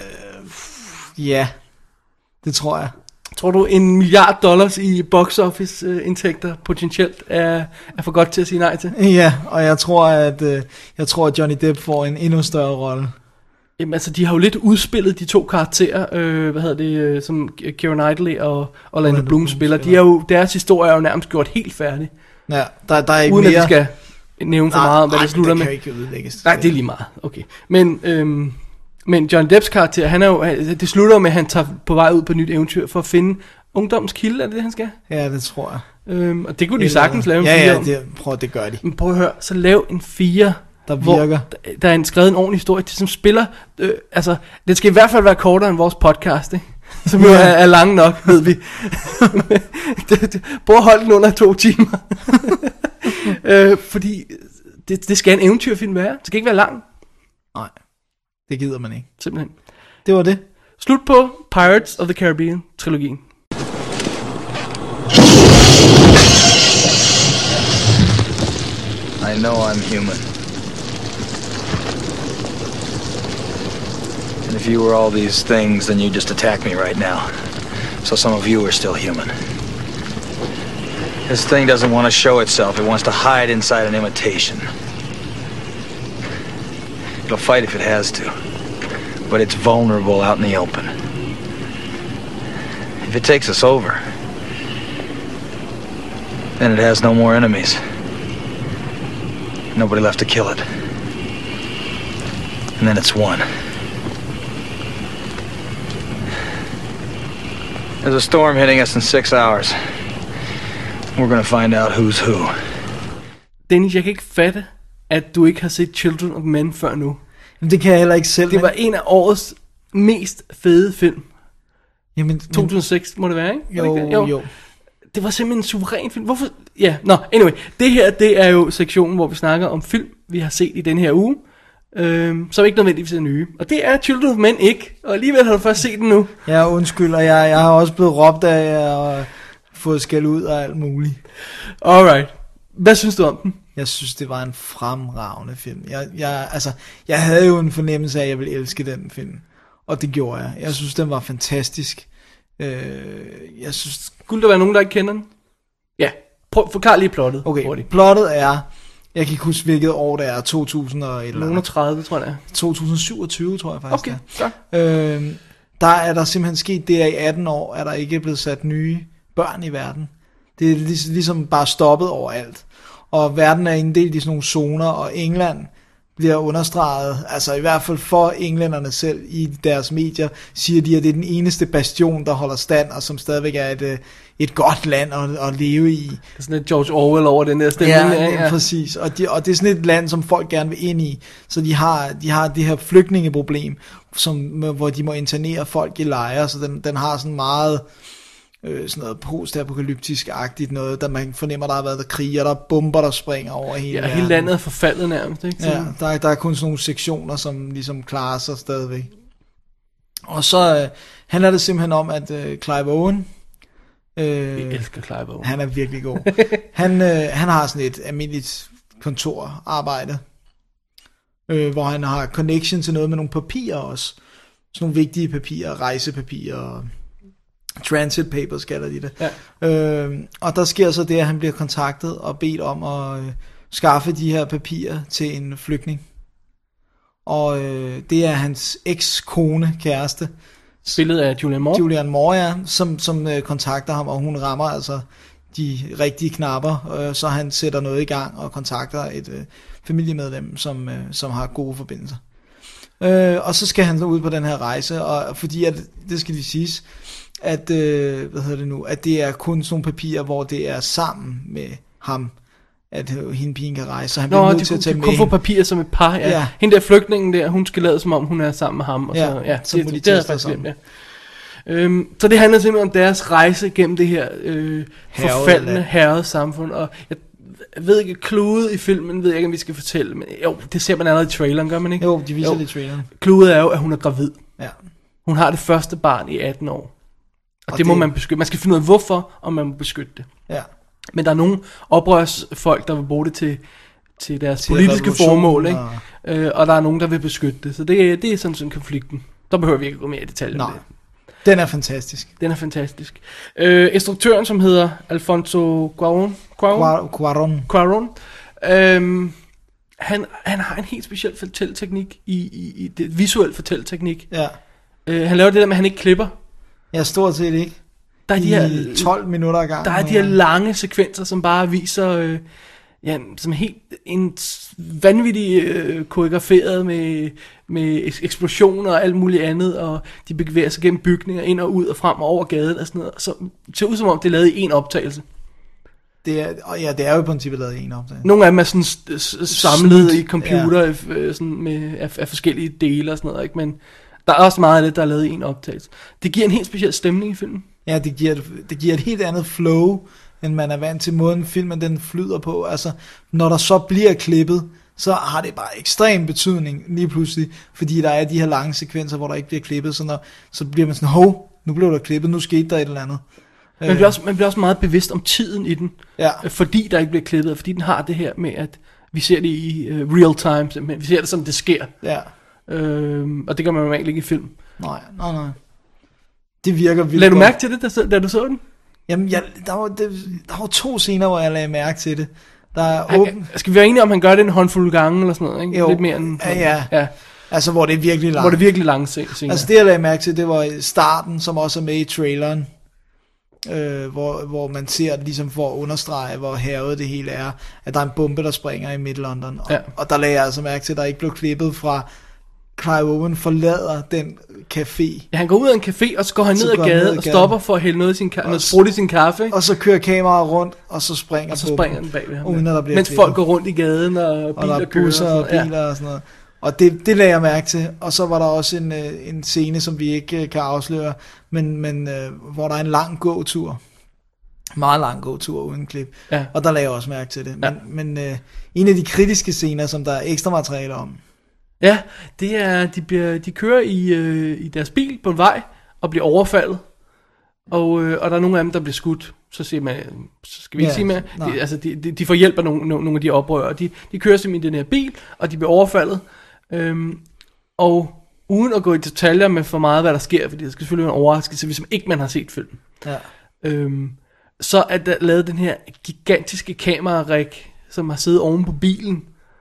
ja, det tror jeg. Tror du en milliard dollars i box office øh, indtægter potentielt er, er for godt til at sige nej til? Ja, og jeg tror, at, øh, jeg tror, at Johnny Depp får en endnu større rolle. Jamen altså, de har jo lidt udspillet de to karakterer, øh, hvad hedder det, øh, som Keira Knightley og Orlando Bloom, Bloom spiller. De er jo, deres historie er jo nærmest gjort helt færdig. Ja, der, der er ikke uden mere... at de skal nævne for nej, meget om, hvad nej, det slutter det med. kan jo ikke udlægges. Nej, det er lige meget. Okay. Men, øhm, men John Depps karakter, han er jo, det slutter med, at han tager på vej ud på et nyt eventyr for at finde ungdommens kilde, er det det, han skal? Ja, det tror jeg. Øhm, og det kunne de sagtens lave en ja, fire ja, om. det, prøv, det gør de. Men prøv at høre, så lav en fire, der virker. Hvor, der er en skrevet en ordentlig historie til, som spiller, øh, altså, det skal i hvert fald være kortere end vores podcast, ikke? Som jo er, er lang nok, ved vi. det, det, prøv at holde den under to timer. øh, fordi det, det skal en eventyrfilm være. Det skal ikke være lang. Nej, det gider man ikke. Simpelthen. Det var det. Slut på Pirates of the Caribbean trilogien. I know I'm human. And if you were all these things, then you just attack me right now. So some of you are still human. This thing doesn't want to show itself. It wants to hide inside an imitation. It'll fight if it has to. But it's vulnerable out in the open. If it takes us over, then it has no more enemies. Nobody left to kill it. And then it's won. There's a storm hitting us in six hours. We're gonna find out who's who. Dennis, jeg kan ikke fatte, at du ikke har set Children of Men før nu. Men det kan jeg heller ikke selv. Det var en af årets mest fede film. Jamen, to tusind og seks må det være, ikke? Jo, det, jo. jo. Det var simpelthen en suveræn film. Hvorfor? Ja, nå, anyway. Det her, det er jo sektionen, hvor vi snakker om film, vi har set i den her uge. Øhm, som ikke nødvendigvis er nye. Og det er Children of Men ikke. Og alligevel har du først set den nu. Ja, undskyld, og jeg, jeg har også blevet råbt af og fået skæld ud og alt muligt. Alright. Hvad synes du om den? Jeg synes, det var en fremragende film. Jeg, jeg, altså, jeg havde jo en fornemmelse af, at jeg ville elske den film. Og det gjorde jeg. Jeg synes, den var fantastisk. Øh, jeg synes... Skulle der være nogen, der ikke kender den? Ja. Prøv, forklar lige plottet. Okay, hurtigt. plottet er... Jeg kan ikke huske, hvilket år det er. to tusind og et eller andet. tredive, tror jeg det er. to tusind syvogtyve, tror jeg faktisk. Okay, ja. øh, Der er der simpelthen sket det, at i atten år er der ikke blevet sat nye børn i verden. Det er ligesom bare stoppet overalt. Og verden er inddelt i sådan nogle zoner, og England bliver understreget, altså i hvert fald for englænderne selv i deres medier, siger de, at det er den eneste bastion, der holder stand, og som stadigvæk er et, et godt land at, at leve i. Det er sådan et George Orwell over den der stemning. Ja, ja, ja. præcis. Og, de, og det er sådan et land, som folk gerne vil ind i. Så de har, de har det her flygtningeproblem, som, hvor de må internere folk i lejre, så den, den har sådan meget... Øh, sådan noget post-apokalyptisk-agtigt noget, der man fornemmer, der har været der krig, og der er bomber, der springer over hele ja, verden. hele landet er forfaldet nærmest, ikke? Ja, der, der er kun sådan nogle sektioner, som ligesom klarer sig stadigvæk. Og så øh, handler det simpelthen om, at øh, Clive Owen, øh, Jeg elsker Clive Owen. han er virkelig god. han, øh, han har sådan et almindeligt kontorarbejde, øh, hvor han har connection til noget med nogle papirer også. Sådan nogle vigtige papirer, rejsepapirer, transit papers kalder de det. Ja. Øh, og der sker så det, at han bliver kontaktet og bedt om at øh, skaffe de her papirer til en flygtning. Og øh, det er hans eks-kone, kæreste, Spillet af Julianne Moore. Julianne Moore, ja, som, som øh, kontakter ham, og hun rammer altså de rigtige knapper, øh, så han sætter noget i gang og kontakter et øh, familiemedlem, som, øh, som har gode forbindelser. Øh, og så skal han så ud på den her rejse, og fordi at, det skal de siges, at, øh, hvad hedder det nu, at det er kun sådan nogle papirer, hvor det er sammen med ham, at hende pigen kan rejse, så han Nå, bliver nødt de, til at tage de med kunne få hende. papirer som et par, ja. Ja. Hende der flygtningen der, hun skal lade som om, hun er sammen med ham. Og Ja, så, ja, så det, må de det, det havde teste jeg faktisk sammen. glemt, ja. Øhm, så det handler simpelthen om deres rejse gennem det her øh, Hærgede forfaldende, land. hærrede samfund. Og jeg ved ikke, kludet i filmen, ved jeg ikke, om vi skal fortælle, men jo, det ser man allerede i traileren, gør man ikke? Jo, de viser det i traileren. Kludet er jo, at hun er gravid. Ja. Hun har det første barn i atten år. Og, Og det, det må det- man beskytte. Man skal finde ud af, hvorfor, og man må beskytte det. Ja. Men der er nogle oprørsfolk, der vil bruge det til, til deres Til politiske revolution formål, ikke? og- Øh, og der er nogen, der vil beskytte det. Så det, det er sådan sådan konflikten. Der behøver vi ikke gå mere i detaljer Nej. om det. Den er fantastisk. Den er fantastisk. Øh, instruktøren, som hedder Alfonso Cuarón, Cuarón, Quar- Quaron. Cuarón øhm, han, han har en helt speciel fortælleteknik i, i, i det visuel fortælleteknik. Ja. Øh, han laver det der med, at han ikke klipper. Ja, stort set ikke. Der er de her, I tolv minutter ad gangen. der er de her lange sekvenser, som bare viser, øh, ja, som er helt en vanvittig øh, koreograferet med, med eks- eksplosioner og alt muligt andet, og de bevæger sig gennem bygninger ind og ud og frem og over gaden og sådan noget. Så det ser ud som om, det er lavet i en optagelse. Det er, og ja, det er jo i princippet lavet i en optagelse. Nogle af dem er sådan s- s- samlet Snit, i computer, ja. sådan med, af, af forskellige dele og sådan noget, ikke? Men der er også meget af det, der er lavet i en optagelse. Det giver en helt speciel stemning i filmen. Ja, det giver, det giver et helt andet flow, end man er vant til måden filmen den flyder på. Altså, når der så bliver klippet, så har det bare ekstrem betydning lige pludselig, fordi der er de her lange sekvenser, hvor der ikke bliver klippet, så, når, så bliver man sådan, hov, nu blev der klippet, nu skete der et eller andet. Man bliver, også, man bliver også meget bevidst om tiden i den, Ja. øh, fordi der ikke bliver klippet, og fordi den har det her med, at vi ser det i uh, real time, simpelthen. Vi ser det, som det sker. Ja, Øh, og det gør man normalt ikke i film. nej, nej, nej. Det virker vildt Lad du godt. mærke til det, da, da du så den? Jamen, jeg, der, var, det, der var to scener, hvor jeg lagde mærke til det. Der er Han, åben, skal vi være enige om, han gør det en håndfuld gange, eller sådan noget, ikke? Jo. Lidt mere end... Ja, ja. ja. altså hvor det er virkelig langt. Hvor det er virkelig lange scener. Altså det jeg lagde mærke til, det var i starten, som også er med i traileren, øh, hvor, hvor man ser ligesom for at understrege, hvor hærget det hele er, at der er en bombe, der springer i Midt-London. Og, Ja. og der lagde jeg altså mærke til, at der ikke blev klippet fra Clive Owen forlader den café, Ja, han går ud af en café, og så går han Så ned ad går han ned gaden ad og gaden. stopper for at hælde noget i sin, ka- noget s- sprut i sin kaffe, ikke? og så kører kameraet rundt, og så springer Og så bomben, springer den bag ved ham. uden at der bliver Mens klippet. folk går rundt i gaden, og Og biler der er kører. busser og sådan noget. biler og sådan noget. Og det, det lagde jeg mærke til. Og så var der også en, øh, en scene, som vi ikke øh, kan afsløre, men, men øh, hvor der er en lang gåtur. Meget lang gåtur uden klip. Ja. Og der lagde jeg også mærke til det. Men, Ja. men øh, en af de kritiske scener, som der er ekstra materiale om. Ja, det er, de, bliver, de kører i, øh, i deres bil på en vej, og bliver overfaldet. Og, øh, og der er nogle af dem, der bliver skudt. Så siger man, så skal vi ikke Ja, sige mere. nej. De, altså, de, de, de får hjælp af nogle, nogle, nogle af de oprørere. De, de kører simpelthen i den her bil, og de bliver overfaldet. Øhm, og uden at gå i detaljer med for meget, hvad der sker, fordi det skal selvfølgelig være en overraskelse, hvis man ikke man har set filmen. Ja. Øhm, så er der lavet den her gigantiske kamerarig, som har siddet oven på bilen,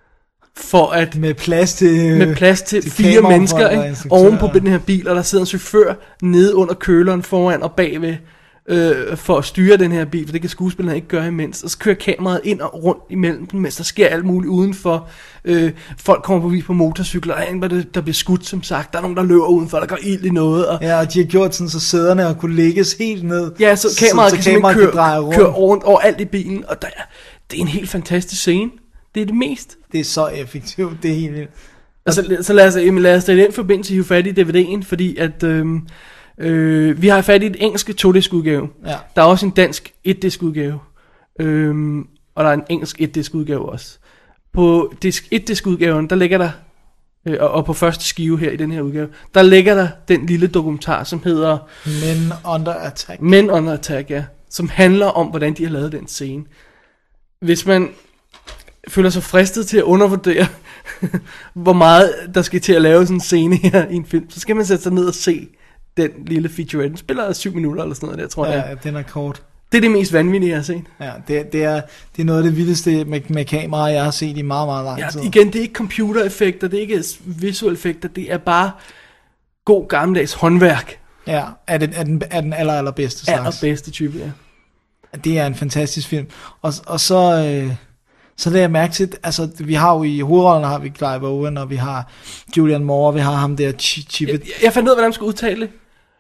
for at Med plads til, med plads til, til fire kamerafolk mennesker, og ikke? instruktører. Oven på den her bil, og der sidder en chauffør nede under køleren foran og bagved, øh, for at styre den her bil, for det kan skuespillerne ikke gøre imens. Og så kører kameraet ind og rundt imellem dem, mens der sker alt muligt udenfor. Øh, folk kommer forbi på motorcykler, der er en, der, der bliver skudt, som sagt. Der er nogen, der løber udenfor, der går ild i noget. Og, Ja, og de har gjort sådan, så sæderne har kunne lægges helt ned. ja, så kameraet så, kan så simpelthen kameraet køre, kan dreje rundt. køre rundt over alt i bilen, og der, er- det er en helt fantastisk scene. Det er det mest. Det er så effektivt, det er helt vildt. Altså, så lad os, jamen, lad os da i den forbindelse hive fat i D V D'en, fordi at øhm, øh, vi har fat i den engelske to-disk udgave. Ja. Der er også en dansk et-disk udgave. Øhm, og der er en engelsk et-disk udgave også. På disk et-disk udgaven, der ligger der øh, og, og på første skive her i den her udgave, der ligger der den lille dokumentar, som hedder Men Under Attack. Men Under Attack, ja. Som handler om, hvordan de har lavet den scene. Hvis man føler sig fristet til at undervurdere, hvor meget der skal til at lave sådan en scene her i en film, så skal man sætte sig ned og se den lille featurette. Den spiller syv minutter eller sådan noget der, tror jeg. Ja, den er kort. Det er det mest vanvittige, jeg har set. Ja, det, det, er, det er noget af det vildeste med, med kameraer, jeg har set i meget, meget lang tid. Ja, igen, det er ikke computereffekter, det er ikke visuelle effekter, det er bare god gammeldags håndværk. Ja, er den, er den, er den aller, allerbedste slags. Allerbedste type, ja. Det er en fantastisk film. Og, og så, øh, så lader jeg mærke til, altså vi har jo i hovedrollen har vi Clive Owen, og vi har Julianne Moore, og vi har ham der Ch- Chivet. Jeg, jeg fandt ud af, hvordan man skal udtale det.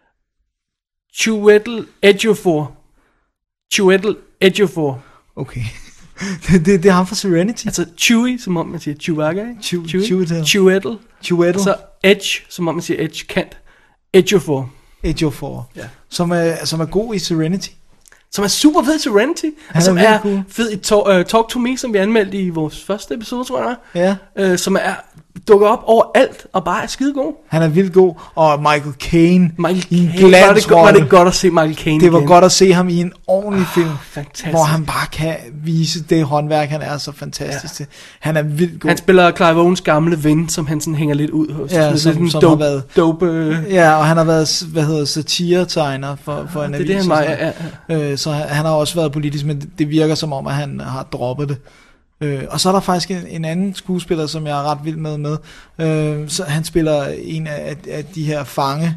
Chiwetel Ejiofor. Chiwetel Ejiofor. Okay. det, det, det er ham fra Serenity. Altså Chewie, som om man siger Chewbacca, ikke? Chew- Chewie. Chiwetel. Chiwetel. Chiwetel. Så Edge, som om man siger Edge, kant. Ejiofor. Ejiofor. Ja. Som er, som er god i Serenity. Som er super fed i Serenity. Han Og som er er, virkelig cool. fed i talk, uh, Talk to Me, som vi anmeldte i vores første episode, tror jeg. Ja. Uh, som er dukker op overalt og bare er skide god. Han er vildt god. Og Michael Caine Michael i en Caine. Var det, go- var glansrolle. det godt at se Michael Caine Det var igen. godt at se ham i en ordentlig film, fantastisk. hvor han bare kan vise det håndværk, han er så fantastisk til. Han er vildt god. Han spiller Clive Owens gamle ven, som han sådan hænger lidt ud hos. Ja, Sådan som- lidt en som dope, har været- dope øh, Ja, og han har været, hvad hedder satiretegner for, for en det er avis. det, han og var, sådan. ja, ja. Øh, så han, han har også været politisk, men det, det virker som om, at han har droppet det. Øh, og så er der faktisk en, en anden skuespiller, som jeg er ret vild med med. Øh, så han spiller en af, af de her fange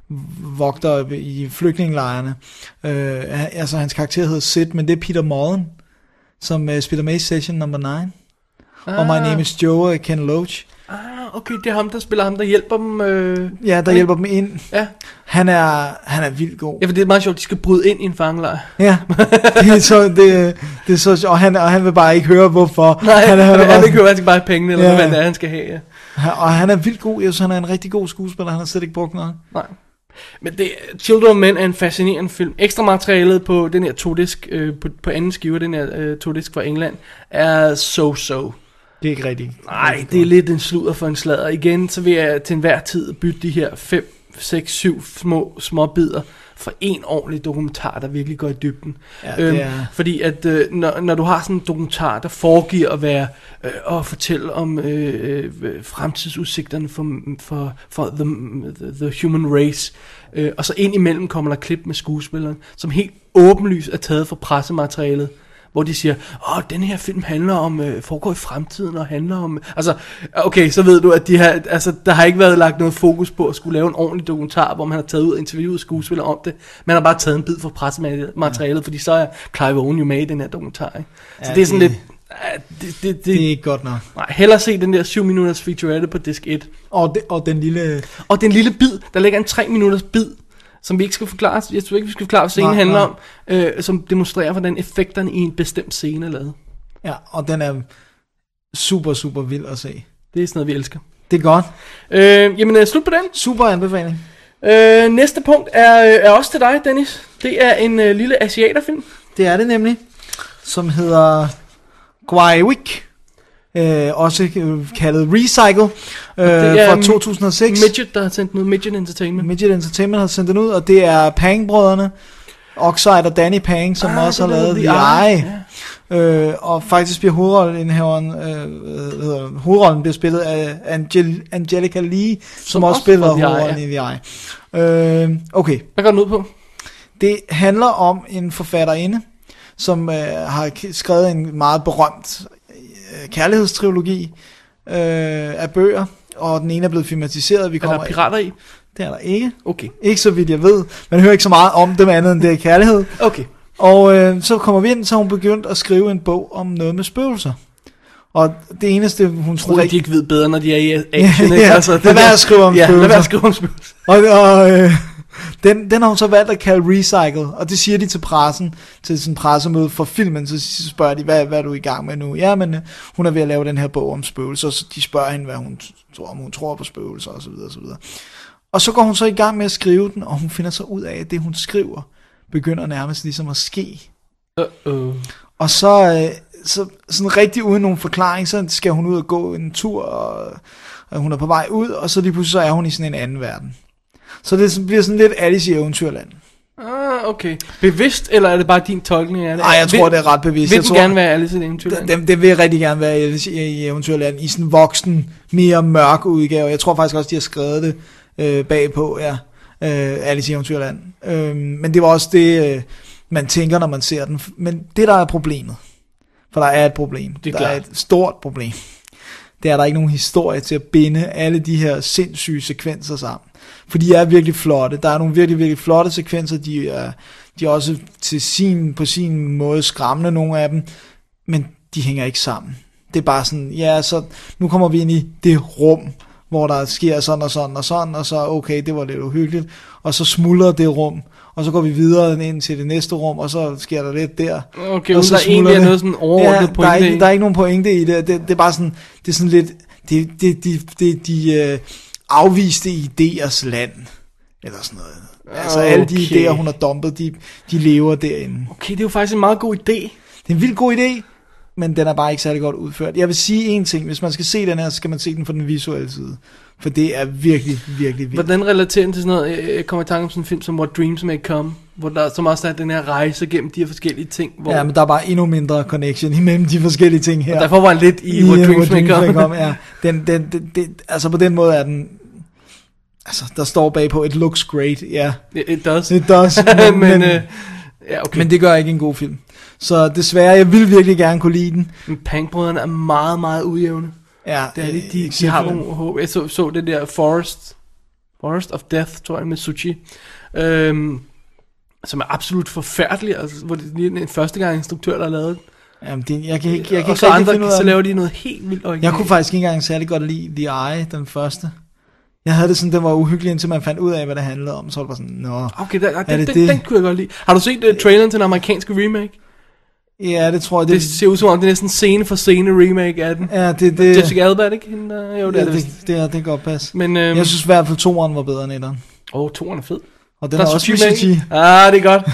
vogtere i flygtningelejrene. Øh, han- altså hans karakter hedder Sid, men det er Peter Mullen, som uh, spiller med i Session number nine. Ah. Og My Name is Joe og Ken Loach. Ah, okay, det er ham, der spiller ham, der hjælper dem. Øh... Ja, der hjælper dem ind. Ja. Han er, han er vildt god. Ja, for det er meget sjovt, de skal bryde ind i en fangelejr. Ja, det er så, det, det er så, og han, og han vil bare ikke høre, hvorfor. Nej, han, han, han, er han bare- vil ikke høre, han skal bare have pengene, eller Ja. hvad det er, han skal have. Ja. Og han er vildt god, jeg synes, han er en rigtig god skuespiller, han har slet ikke brugt noget. Nej. Men det, Children of Men er en fascinerende film. Ekstra materialet på den her to-disk, øh, på, på anden skive, den her øh, to-disk fra England, er so-so. Det er ikke rigtigt. Nej, det er lidt en sludder for en sladder. Igen, så vil jeg til enhver tid bytte de her fem, seks, syv små, små bidder for en ordentlig dokumentar, der virkelig går i dybden. Ja, det er- Fordi at øh, når, når du har sådan en dokumentar, der foregiver at være øh, at fortælle om øh, øh, fremtidsudsigterne for, for, for the, the, the human race, øh, og så ind imellem kommer der klip med skuespilleren, som helt åbenlyst er taget fra pressematerialet, hvor de siger, åh, den her film handler om, øh, foregår i fremtiden, og handler om, altså, okay, så ved du, at de her, altså, der har ikke været lagt noget fokus på at skulle lave en ordentlig dokumentar, hvor man har taget ud og interviewet skuespillere om det, man har bare taget en bid fra pressematerialet, ja. Fordi så er Clive Owen jo med i den her dokumentar, ikke? Så Ja, det er sådan det- lidt, ja, det, det, det, Det er ikke godt nok. nej, hellere se den der syv minutters featurette på disk et, Og, det, og den lille... og den lille bid, der ligger en tre minutters bid, som vi ikke skal forklare, jeg tror ikke, vi skal forklare, hvad scenen Nej, handler nej. om, øh, som demonstrerer, hvordan effekterne i en bestemt scene er lavet. Ja, og den er super, super vild at se. Det er sådan noget, vi elsker. Det er godt. Øh, jamen, øh, slut på den. Super anbefaling. Øh, næste punkt er, øh, er også til dig, Dennis. Det er en øh, lille asiaterfilm. Det er det nemlig. Som hedder Gwywick. Øh, også øh, kaldet Recycle. Øh, er fra to tusind og seks. Midget, der har sendt noget. Midget Entertainment. Midget Entertainment har sendt den ud, og det er Pang-brødrene. Oxide og Danny Pang, som Ah, også har det lavet lavede The The Eye. Eye, Øh, og faktisk bliver hovedrollen, øh, hvad hedder, hovedrollen bliver spillet af Angel, Angelica Lee, som, som også også spiller fra The Eye, hovedrollen i The Eye. Øh, okay, Hvad går den ud på? det handler om en forfatterinde, som øh, har k- skrevet en meget berømt øh, kærlighedstrilogi øh, af bøger, og den ene er blevet filmatiseret. Vi Er kommer der pirater i? Det er der ikke. Okay. Ikke så vidt jeg ved. Man hører ikke så meget om dem andet end det er kærlighed. Okay. Og øh, så kommer vi ind, så har hun begyndt at skrive en bog om noget med spøgelser. Og det eneste, hun Jeg tror, tror at de ikke ved bedre, når de er i action. Ja, ikke? ja. Altså, Lad det være der- at skrive om ja, lad være spøgelser. at skrive om spøgelser. Og, og øh, den, den har hun så valgt at kalde Recycle, og det siger de til pressen, til sådan en pressemøde for filmen, så spørger de, hvad, hvad er du i gang med nu? Ja, men øh, hun er ved at lave den her bog om spøgelser, så de spørger hende, hvad hun tror, om hun tror på spøgelser, og så videre, og så videre. Og så går hun så i gang med at skrive den, og hun finder så ud af, at det hun skriver, begynder nærmest ligesom at ske. Uh-oh. Og så, øh, så sådan rigtig uden nogen forklaring, så skal hun ud og gå en tur, og, og hun er på vej ud, og så lige pludselig så er hun i sådan en anden verden. Så det bliver sådan lidt Alice i Eventyrland. Ah, okay. Bevidst, eller er det bare din tolkning af det? Nej, jeg tror, det er ret bevidst. Vil jeg den tror, gerne være Alice i Eventyrland? Det, det vil rigtig gerne være Alice i Eventyrland, i sådan en voksen, mere mørk udgave. Jeg tror faktisk også, de har skrevet det øh, bagpå, ja. Øh, Alice i Eventyrland. Øh, men det var også det, øh, man tænker, når man ser den. Men det, der er problemet, for der er et problem. Det er der klart. er et stort problem. Det er, der ikke nogen historie til at binde alle de her sindssyge sekvenser sammen. For de er virkelig flotte. Der er nogle virkelig, virkelig flotte sekvenser. De er, de er også til sin, på sin måde skræmmende, nogle af dem. Men de hænger ikke sammen. Det er bare sådan, ja, så nu kommer vi ind i det rum, hvor der sker sådan og sådan og sådan, og så okay, det var lidt uhyggeligt. Og så smuldrer det rum, og så går vi videre ind til det næste rum, og så sker der lidt der. Okay, og så der egentlig er noget sådan overordnet ja, pointe der er, ikke, i. der er ikke nogen pointe i det. Det, det er bare sådan, det er sådan lidt, det, det, det, det, de øh, afviste idéers land, eller sådan noget. Altså okay. alle de idéer, hun har dumpet, de, de lever derinde. Okay, det er jo faktisk en meget god idé. Det er en vildt god idé, men den er bare ikke særlig godt udført. Jeg vil sige en ting, hvis man skal se den her, så skal man se den fra den visuelle side. For det er virkelig, virkelig vildt. Hvordan relaterer den til sådan noget? Jeg kommer i tanke om sådan en film som What Dreams May Come, hvor der som også er den her rejse gennem de her forskellige ting. Hvor Ja, men der er bare endnu mindre connection imellem de forskellige ting her. og derfor var han lidt i, I What uh, Dreams May May Come. Come. Ja, den, den, den, den, altså på den måde er den, altså der står bagpå, it looks great, ja. It, it does. It does, men, men, men, øh, ja, okay. men det gør ikke en god film. Så desværre, jeg vil virkelig gerne kunne lide den. Men Pang-brødrene er meget, meget ujævne. Ja, Det er de, de, øh, de har nogle håb. Jeg så, så det der Forest, Forest of Death, tror jeg, med Suchi, øhm, som er absolut forfærdelig, altså, hvor det er en første gang instruktør, der har lavet det. Jamen, det, jeg kan ikke, jeg kan Og ikke så rigtig andre, finde ud af så det. laver de noget helt vildt originalt. Jeg kunne faktisk ikke engang særlig godt lide The Eye, den første. Jeg havde det sådan, den var uhyggelig, indtil man fandt ud af, hvad det handlede om. Så var det bare sådan, nå, Okay, der, der, er det den, det? den kunne jeg godt lide. Har du set uh, traileren til den amerikanske remake? Ja, det tror jeg. Det ser ud som om, det er næsten scene for scene remake af den. Ja, det, det, Jessica Alba, er det ikke hende? der- Jo, det ja, er det, det, vist. det, er, det kan godt passe. Men, øhm, Jeg synes i hvert fald, toeren var bedre end etteren. åh, toeren er fed. Og den Der er er også Suchi med, Suchi. ikke? Ah, det er godt.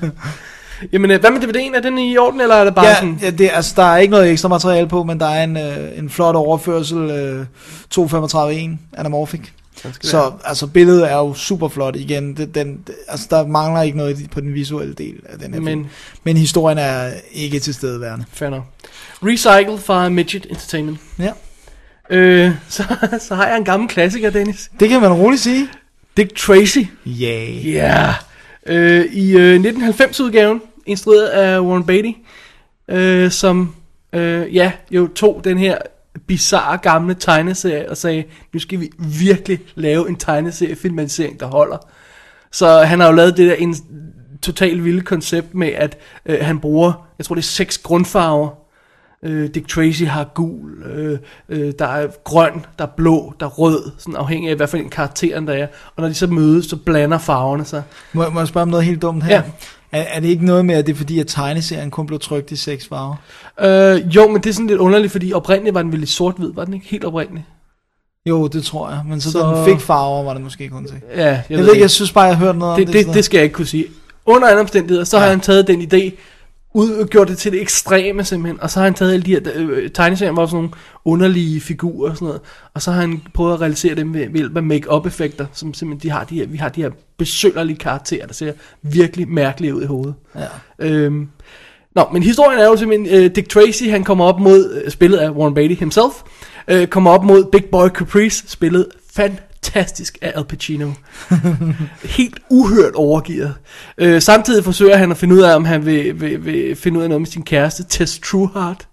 Jamen, øh, hvad med D V D'en? Er den i orden, eller er det bare Ja, sådan... ja det, altså, der er ikke noget ekstra materiale på, men der er en, øh, en flot overførsel, øh, to femogtredive en anamorphic. Sådan skal det Så være. altså, billedet er jo super flot igen. Det, den, det, altså, der mangler ikke noget i- på den visuelle del af den her Men- film. Men historien er ikke tilstedeværende. Fair nok. Recycled fra Midget Entertainment. Ja. Øh, så, så har jeg en gammel klassiker, Dennis. Det kan man roligt sige. Dick Tracy. Yeah. Ja. Yeah. Øh, I øh, nitten halvfems-udgaven, instrueret af Warren Beatty, øh, som øh, ja, jo tog den her bizarre gamle tegneserie og sagde, nu skal vi virkelig lave en tegneseriefilmatisering, der holder. Så han har jo lavet det der en totalt vilde koncept med, at øh, han bruger, jeg tror det er seks grundfarver. Øh, Dick Tracy har gul, øh, øh, der er grøn, der er blå, der er rød, sådan afhængig af hvad for en karakteren der er. Og når de så mødes, så blander farverne sig. Må, må jeg spørge om noget helt dumt her? Ja. Er, er det ikke noget med, at det er fordi, at tegneserien kun blev trykt i seks farver? Øh, jo, men det er sådan lidt underligt, fordi oprindeligt var den vel i sort-hvid, var den ikke? Helt oprindeligt. Jo, det tror jeg. Men så, Så- så... da den fik farver, var det måske kun til. Ja, jeg, Jeg, jeg ved ikke, jeg synes bare, jeg har hørt noget om det, det. det, sådan det skal jeg ikke kunne sige. Under andre omstændigheder, så ja. har han taget den idé, ud, gjort det til det ekstreme simpelthen, og så har han taget alle de her øh, tegneserier, hvor sådan nogle underlige figurer og sådan noget, og så har han prøvet at realisere dem ved, ved hjælp af make-up effekter, som simpelthen de har de her, vi har de her besynderlige karakterer, der ser virkelig mærkelige ud i hovedet. Ja. Øhm, Nå, men historien er jo simpelthen, øh, Dick Tracy, han kommer op mod, øh, spillet af Warren Beatty himself, øh, kommer op mod Big Boy Caprice, spillet fantastisk af Al Pacino. Helt uhørt overgivet. Øh, samtidig forsøger han at finde ud af, om han vil, vil, vil finde ud af noget med sin kæreste, Tess Trueheart.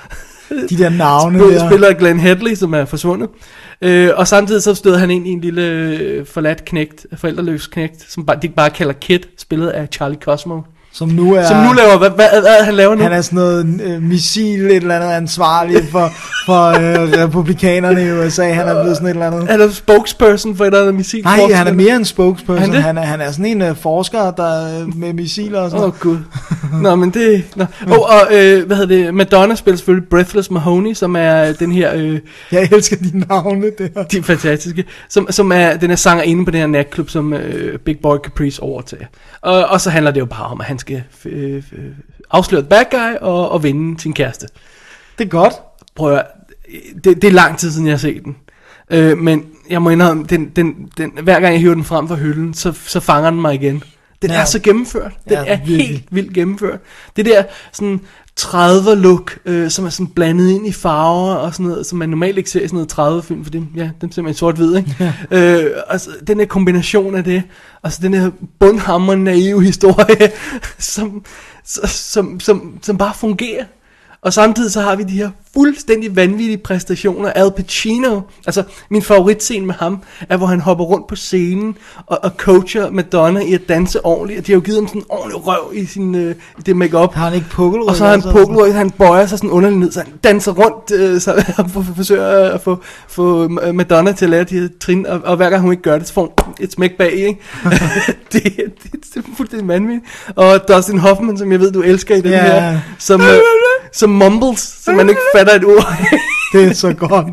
De der navne Spil, der. spiller Glenn Headley, som er forsvundet. Øh, og samtidig så støder han ind i en lille øh, forladt knægt, forældreløs knægt, som bare, de bare kalder Kid, spillet af Charlie Cosmo. Som nu er... Som nu laver, hvad, hvad, hvad han laver nu? Han er sådan noget øh, missil, et eller andet ansvarlig for, for øh, republikanerne i U S A. Han er blevet sådan et eller andet... Han er spokesperson for et eller andet missil. Nej, han er mere en spokesperson. Han, han, er, han er sådan en uh, forsker, der øh, med missiler og sådan Åh, noget. oh, gud. Nå, men det... Nå. Oh, og, øh, hvad hedder det? Madonna spiller selvfølgelig Breathless Mahoney, som er den her... Øh, Jeg elsker de navne der. de er fantastiske. Som, som er den her sanger inde på den her natklub, som øh, Big Boy Caprice overtager. Og, og så handler det jo bare om, at han skal øh, øh, afsløre bad guy og, og vinde sin kæreste. Det er godt. Prøv at, det, det er lang tid siden jeg har set den. Øh, men jeg må indrømme, den, den, den, hver gang jeg hiver den frem fra hylden, så, så fanger den mig igen. Den ja. er så gennemført. Den ja, er virkelig. helt vildt gennemført. Det der sådan trediver look, øh, som er sådan blandet ind i farver og sådan noget, som man normalt ikke ser i sådan noget trediver film, for det, ja, den ser man sort-hvid, ikke? Ja. Øh, altså, den her kombination af det, altså den her bundhamrende naive historie, som, som, som, som bare fungerer. Og samtidig så har vi de her fuldstændig vanvittige præstationer. Al Pacino, altså min favoritscene med ham, er hvor han hopper rundt på scenen og, og coacher Madonna i at danse ordentligt. Og de har jo givet ham sådan en ordentlig røv i sin, øh, det make-up. Har han ikke pukkelryg? Og så har han pukkelryg, han bøjer sig sådan underligt ned, så han danser rundt øh, så, og forsøger at få, få Madonna til at lære de her trin. Og, og hver gang hun ikke gør det, så får hun et smæk bag, ikke? det, det, det er fuldstændig vanvittigt. Og Dustin Hoffman, som jeg ved, du elsker i den yeah. her, som... Øh, som mumbles, så man ikke fatter et ord. Det er så godt.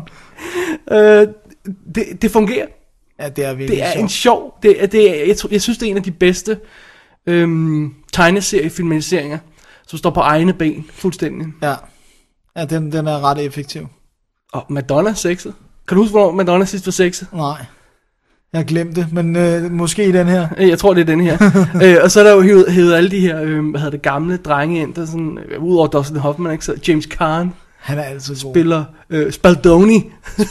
øh, det, det fungerer. Ja, det er virkelig Det er sjov. en sjov, det er, det er, jeg, tror, jeg synes, det er en af de bedste øhm, tegneseriefilmatiseringer, som står på egne ben, fuldstændig. Ja, ja den, den er ret effektiv. Og Madonna sexet. Kan du huske, hvornår Madonna sidst var sexet? Nej, jeg har glemt det, men øh, måske i den her. Jeg tror, det er den her. øh, og så er der jo hævet, hævet alle de her, øh, hvad hedder det, gamle drenge ind, der sådan, øh, udover Dustin Hoffman, ikke, så James Caan. Han er altid god. Spiller øh, Spaldoni.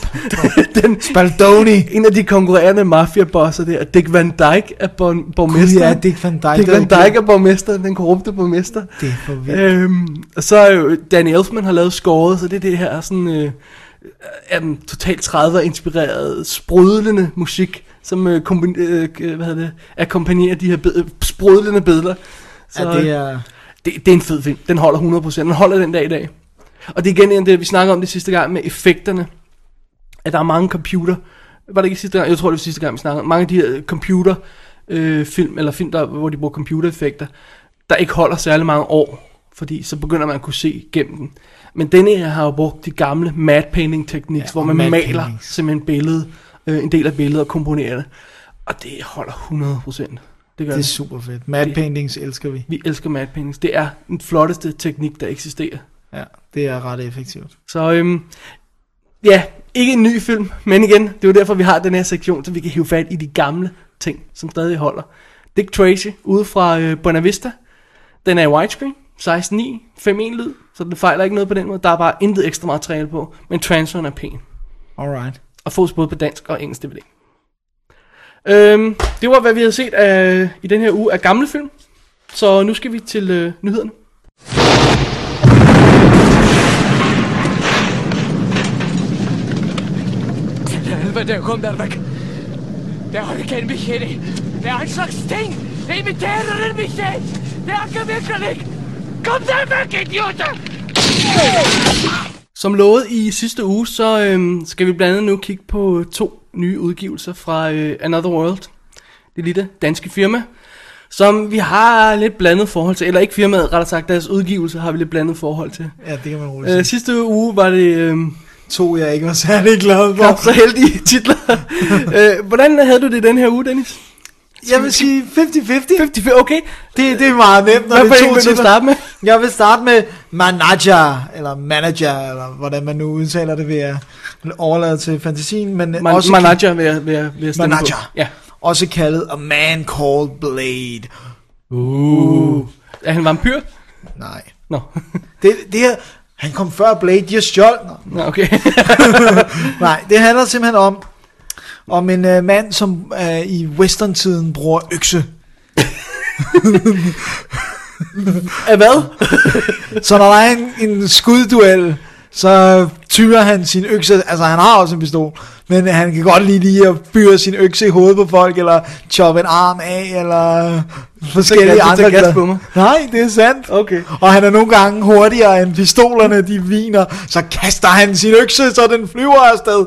den, Spaldoni. En af de konkurrerende mafiabosser der. Dick Van Dyke er borg- borgmester. Ja, Dick Van Dyke. Dick Van Dyke er borgmester, den korrupte borgmester. Det er for vildt. Øhm, og så er jo Danny Elfman har lavet scoret, så det er det her sådan, øh, er den totalt trediver-inspireret, sprudlende musik, som øh, kombin- øh, hvad hedder det, akkompagnerer de her be- sprudlende billeder. Så ja, det er... Det, det er en fed film. Den holder hundrede procent. Den holder den dag i dag. Og det er igen en det, vi snakker om det sidste gang med effekterne. At der er mange computer. Var det ikke sidste gang? Jeg tror, det var sidste gang, vi snakkede om. Mange af de her computer øh, film, eller film, der, hvor de bruger computereffekter, der ikke holder særlig mange år. Fordi så begynder man at kunne se gennem den. Men denne her har jo brugt de gamle matte painting techniques, ja, hvor man maler paintings. simpelthen billede, øh, en del af billedet og komponerer det. Og det holder hundrede procent. Det, det er det. Super fedt. Matte det, paintings elsker vi. Vi elsker matte paintings. Det er den flotteste teknik, der eksisterer. Ja, det er ret effektivt. Så øhm, ja, ikke en ny film, men igen, det er jo derfor, vi har den her sektion, så vi kan hive fat i de gamle ting, som stadig holder. Dick Tracy, ude fra øh, Buena Vista. Den er i widescreen, seksten ni, fem en lyd, så det fejler ikke noget på den måde. Der er bare intet ekstra materiale på, men transferen er pæn. Alright. Og fås både på dansk og engelsk D V D. Øhm, det var, hvad vi havde set af, i den her uge af gamle film. Så nu skal vi til øh, nyhederne. Helvete, kom der væk. Der har ikke en besked. Det er en slags ting. Det imiterer en besked. Det er ikke virkelig. Kom der væk, idioter! Som lovet i sidste uge, så øhm, skal vi blandt andet nu kigge på to nye udgivelser fra øh, Another World. Det lille danske firma, som vi har lidt blandet forhold til. Eller ikke firmaet, rettere sagt, deres udgivelse har vi lidt blandet forhold til. Ja, det kan man roligt sige. Øh, sidste uge var det... Øh, to, jeg ikke var særlig glad for. Så heldige titler. øh, hvordan havde du det den her uge, Dennis? Jeg vil sige halvtreds halvtreds. halvtreds, okay. Det, det er meget nemt, når Hvad det er to vil du starte med? Jeg vil starte med manager, eller manager, eller hvordan man nu udtaler det, vil jeg overlade til fantasien. Men Man, også manager vil jeg, vil jeg, vil jeg stemme manager. på. Ja. Også kaldet A Man Called Blade. Uh. Er han vampyr? Nej. Nå. det, det her, han kom før Blade, de har stjålet. Nå, okay. Nej, det handler simpelthen om, om en uh, mand, som uh, i western-tiden bruger økse. Af hvad? Så når der er en, en skudduel, så tyrer han sin økse. Altså han har også en pistol, men han kan godt lide lige at fyre sin økse i hovedet på folk, eller choppe en arm af, eller forskellige andre. Gas på mig. Nej, det er sandt. Okay. Og han er nogle gange hurtigere end pistolerne, de viner. Så kaster han sin økse, så den flyver afsted.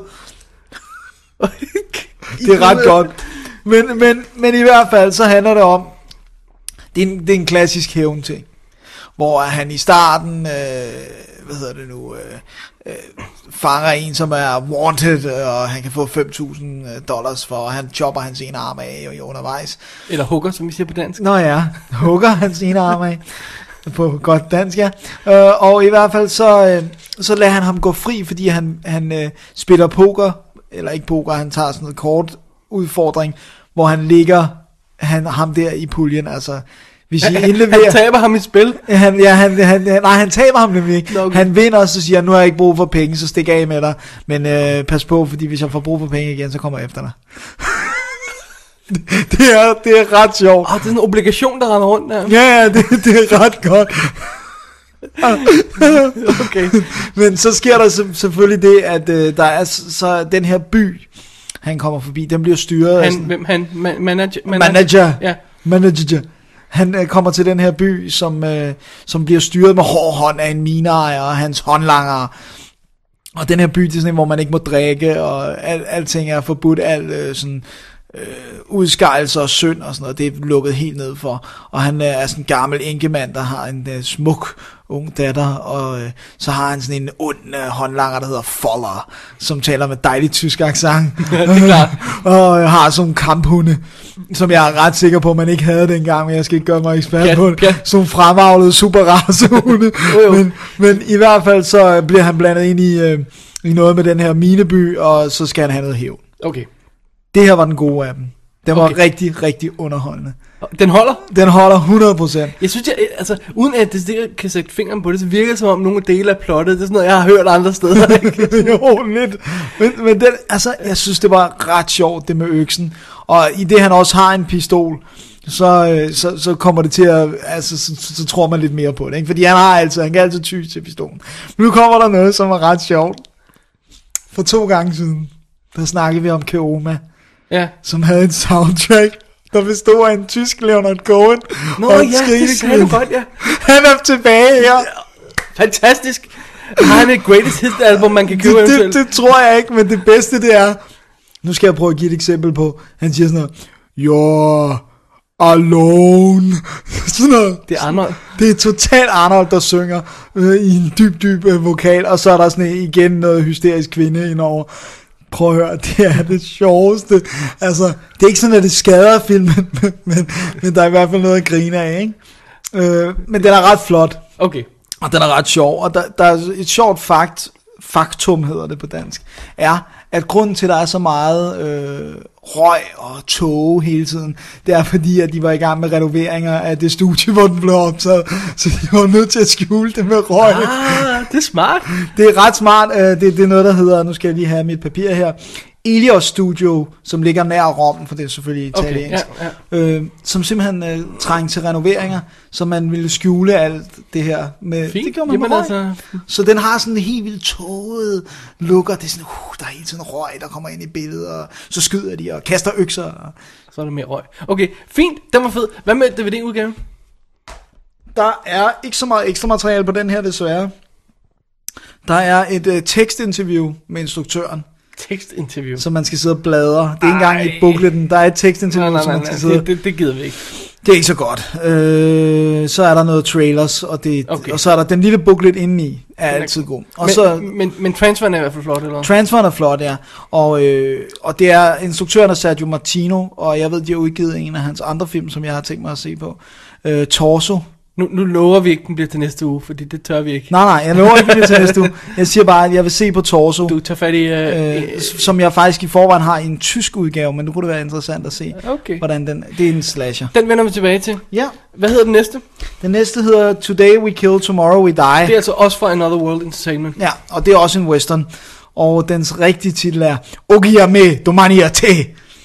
Det er ret godt. Men, men, men i hvert fald så handler det om, det er en, det er en klassisk hævn ting, hvor han i starten, øh, hvad hedder det nu, øh, øh, fanger en, som er wanted, og han kan få fem tusind dollars for, og han chopper hans ene arm af undervejs. Eller hugger, som vi siger på dansk. Nå ja, hugger hans ene arm af. på godt dansk, ja. Øh, og i hvert fald så, øh, så lader han ham gå fri, fordi han, han øh, spiller poker, eller ikke poker, han tager sådan noget kort udfordring, hvor han ligger han, ham der i puljen, altså hvis I indleverer... Han taber ham i spil? Han, ja, han, han, nej, han taber ham nemlig ikke. Okay. Han vinder, og så siger han, nu har jeg ikke brug for penge, så stik af med dig. Men øh, pas på, fordi hvis jeg får brug for penge igen, så kommer jeg efter dig. det, er, det er ret sjovt. Oh, det er sådan en obligation, der render rundt der. Ja, ja, det, det er ret godt. Okay. Men så sker der selvfølgelig det, at øh, der er så den her by, han kommer forbi, den bliver styret han, af hvem, han, man, manager, manager. Manager. Ja. Manager. Han øh, kommer til den her by, som, øh, som bliver styret med hård hånd af en mineejer og hans håndlangere. Og den her by, det er sådan en, hvor man ikke må drikke, og al, alting er forbudt, al øh, sådan... Øh, udskejelse og synd og sådan noget, det er lukket helt ned for. Og han øh, er sådan en gammel enkemand, der har en øh, smuk ung datter, og øh, så har han sådan en ond øh, håndlanger, der hedder Foller, som taler med dejlig tysk accent. Det er klart. Og øh, har sådan nogle kamphunde, som jeg er ret sikker på, man ikke havde dengang, men jeg skal ikke gøre mig ekspert Pjat, på det. pjat. Sådan fremavlede superracehunde. men, men i hvert fald så bliver han blandet ind i, øh, i noget med den her mineby, og så skal han have noget hævn. Okay. Det her var den gode af dem. Den var Okay. rigtig, rigtig underholdende. Den holder? Den holder hundrede procent. Jeg synes, jeg, altså, uden at det kan sætte fingeren på det, så virker det som om nogle dele af plottet, det er sådan noget, jeg har hørt andre steder. Jo, lidt. Men, men den, altså, jeg synes, det var ret sjovt, det med øksen. Og i det, han også har en pistol, så, så, så kommer det til at, altså, så, så, så tror man lidt mere på det, ikke? Fordi han har altid, han kan altid ty til pistolen. Men nu kommer der noget, som er ret sjovt. For to gange siden, der snakkede vi om Keoma, Ja. som havde en soundtrack, der bestod af en tysk Leonard Cohen. Nå og en ja, det sagde du godt, ja. Han er tilbage her. Fantastisk. Har han et greatest hit album, man kan købe Det, det, eventuelt? det tror jeg ikke, men det bedste det er, nu skal jeg prøve at give et eksempel på, han siger sådan noget, you're alone. Sådan noget. Det er Arnold. Det er totalt Arnold, der synger øh, i en dyb, dyb øh, vokal, og så er der sådan igen noget hysterisk kvinde indover. Prøv at høre, det er det sjoveste. Altså, det er ikke sådan, at det skader filmen, men, men, men der er i hvert fald noget at grine af, ikke? Øh, men den er ret flot, Okay. og den er ret sjov, og der, der er et sjovt fakt, faktum hedder det på dansk, er, at grunden til, at der er så meget øh, røg og tåge hele tiden, det er fordi, at de var i gang med renoveringer af det studie, hvor den blev optaget, så de var nødt til at skjule det med røg. Ah, det er smart. Det er ret smart. Det, det er noget, der hedder, nu skal jeg lige have mit papir her, Elios Studio, som ligger nær Rom, for det er selvfølgelig italiensk, Okay, ja, Øh, som simpelthen øh, trængte til renoveringer, så man ville skjule alt det her med. Fint. Det gjorde man Jamen med røg. altså. Så den har sådan en helt vildt tåget lukker. Det er sådan, uh, der er hele tiden røg, der kommer ind i billedet, og så skyder de og kaster økser. Og... Så er der mere røg. Okay, fint. Den var fed. Hvad med D V D-udgaven? Der er ikke så meget ekstra materiale på den her, desværre. Der er et øh, tekstinterview med instruktøren, Tekstinterview. som man skal sidde og bladre. Det er ikke engang i bookleten. Der er et tekstinterview, Nej, nej, som nej, man skal nej. sidde. Det, det, det gider vi ikke. Det er ikke så godt. Øh, så er der noget trailers, og, det, Okay. og så er der den lille booklet indeni, er altid god. Og Men, så men, men transferen er i hvert fald flot, eller? transferen er flot, ja. Og, øh, og det er instruktøren af Sergio Martino, og jeg ved, de har udgivet en af hans andre film, som jeg har tænkt mig at se på. Øh, Torso. Nu, nu lover vi ikke, den bliver til næste uge, fordi det tør vi ikke. Nej, nej, jeg lover ikke, det til næste uge. Jeg siger bare, at jeg vil se på Torso. Du tager fat i... Øh, Øh, som jeg faktisk i forvejen har i en tysk udgave, men nu kunne det være interessant at se, okay. hvordan den, det er en slasher. Den vender vi tilbage til. Ja, Hvad hedder den næste? den næste hedder Today We Kill, Tomorrow We Die. Det er altså også fra Another World Entertainment. Ja, og det er også en western, og dens rigtige titel er Ogi me domani a te.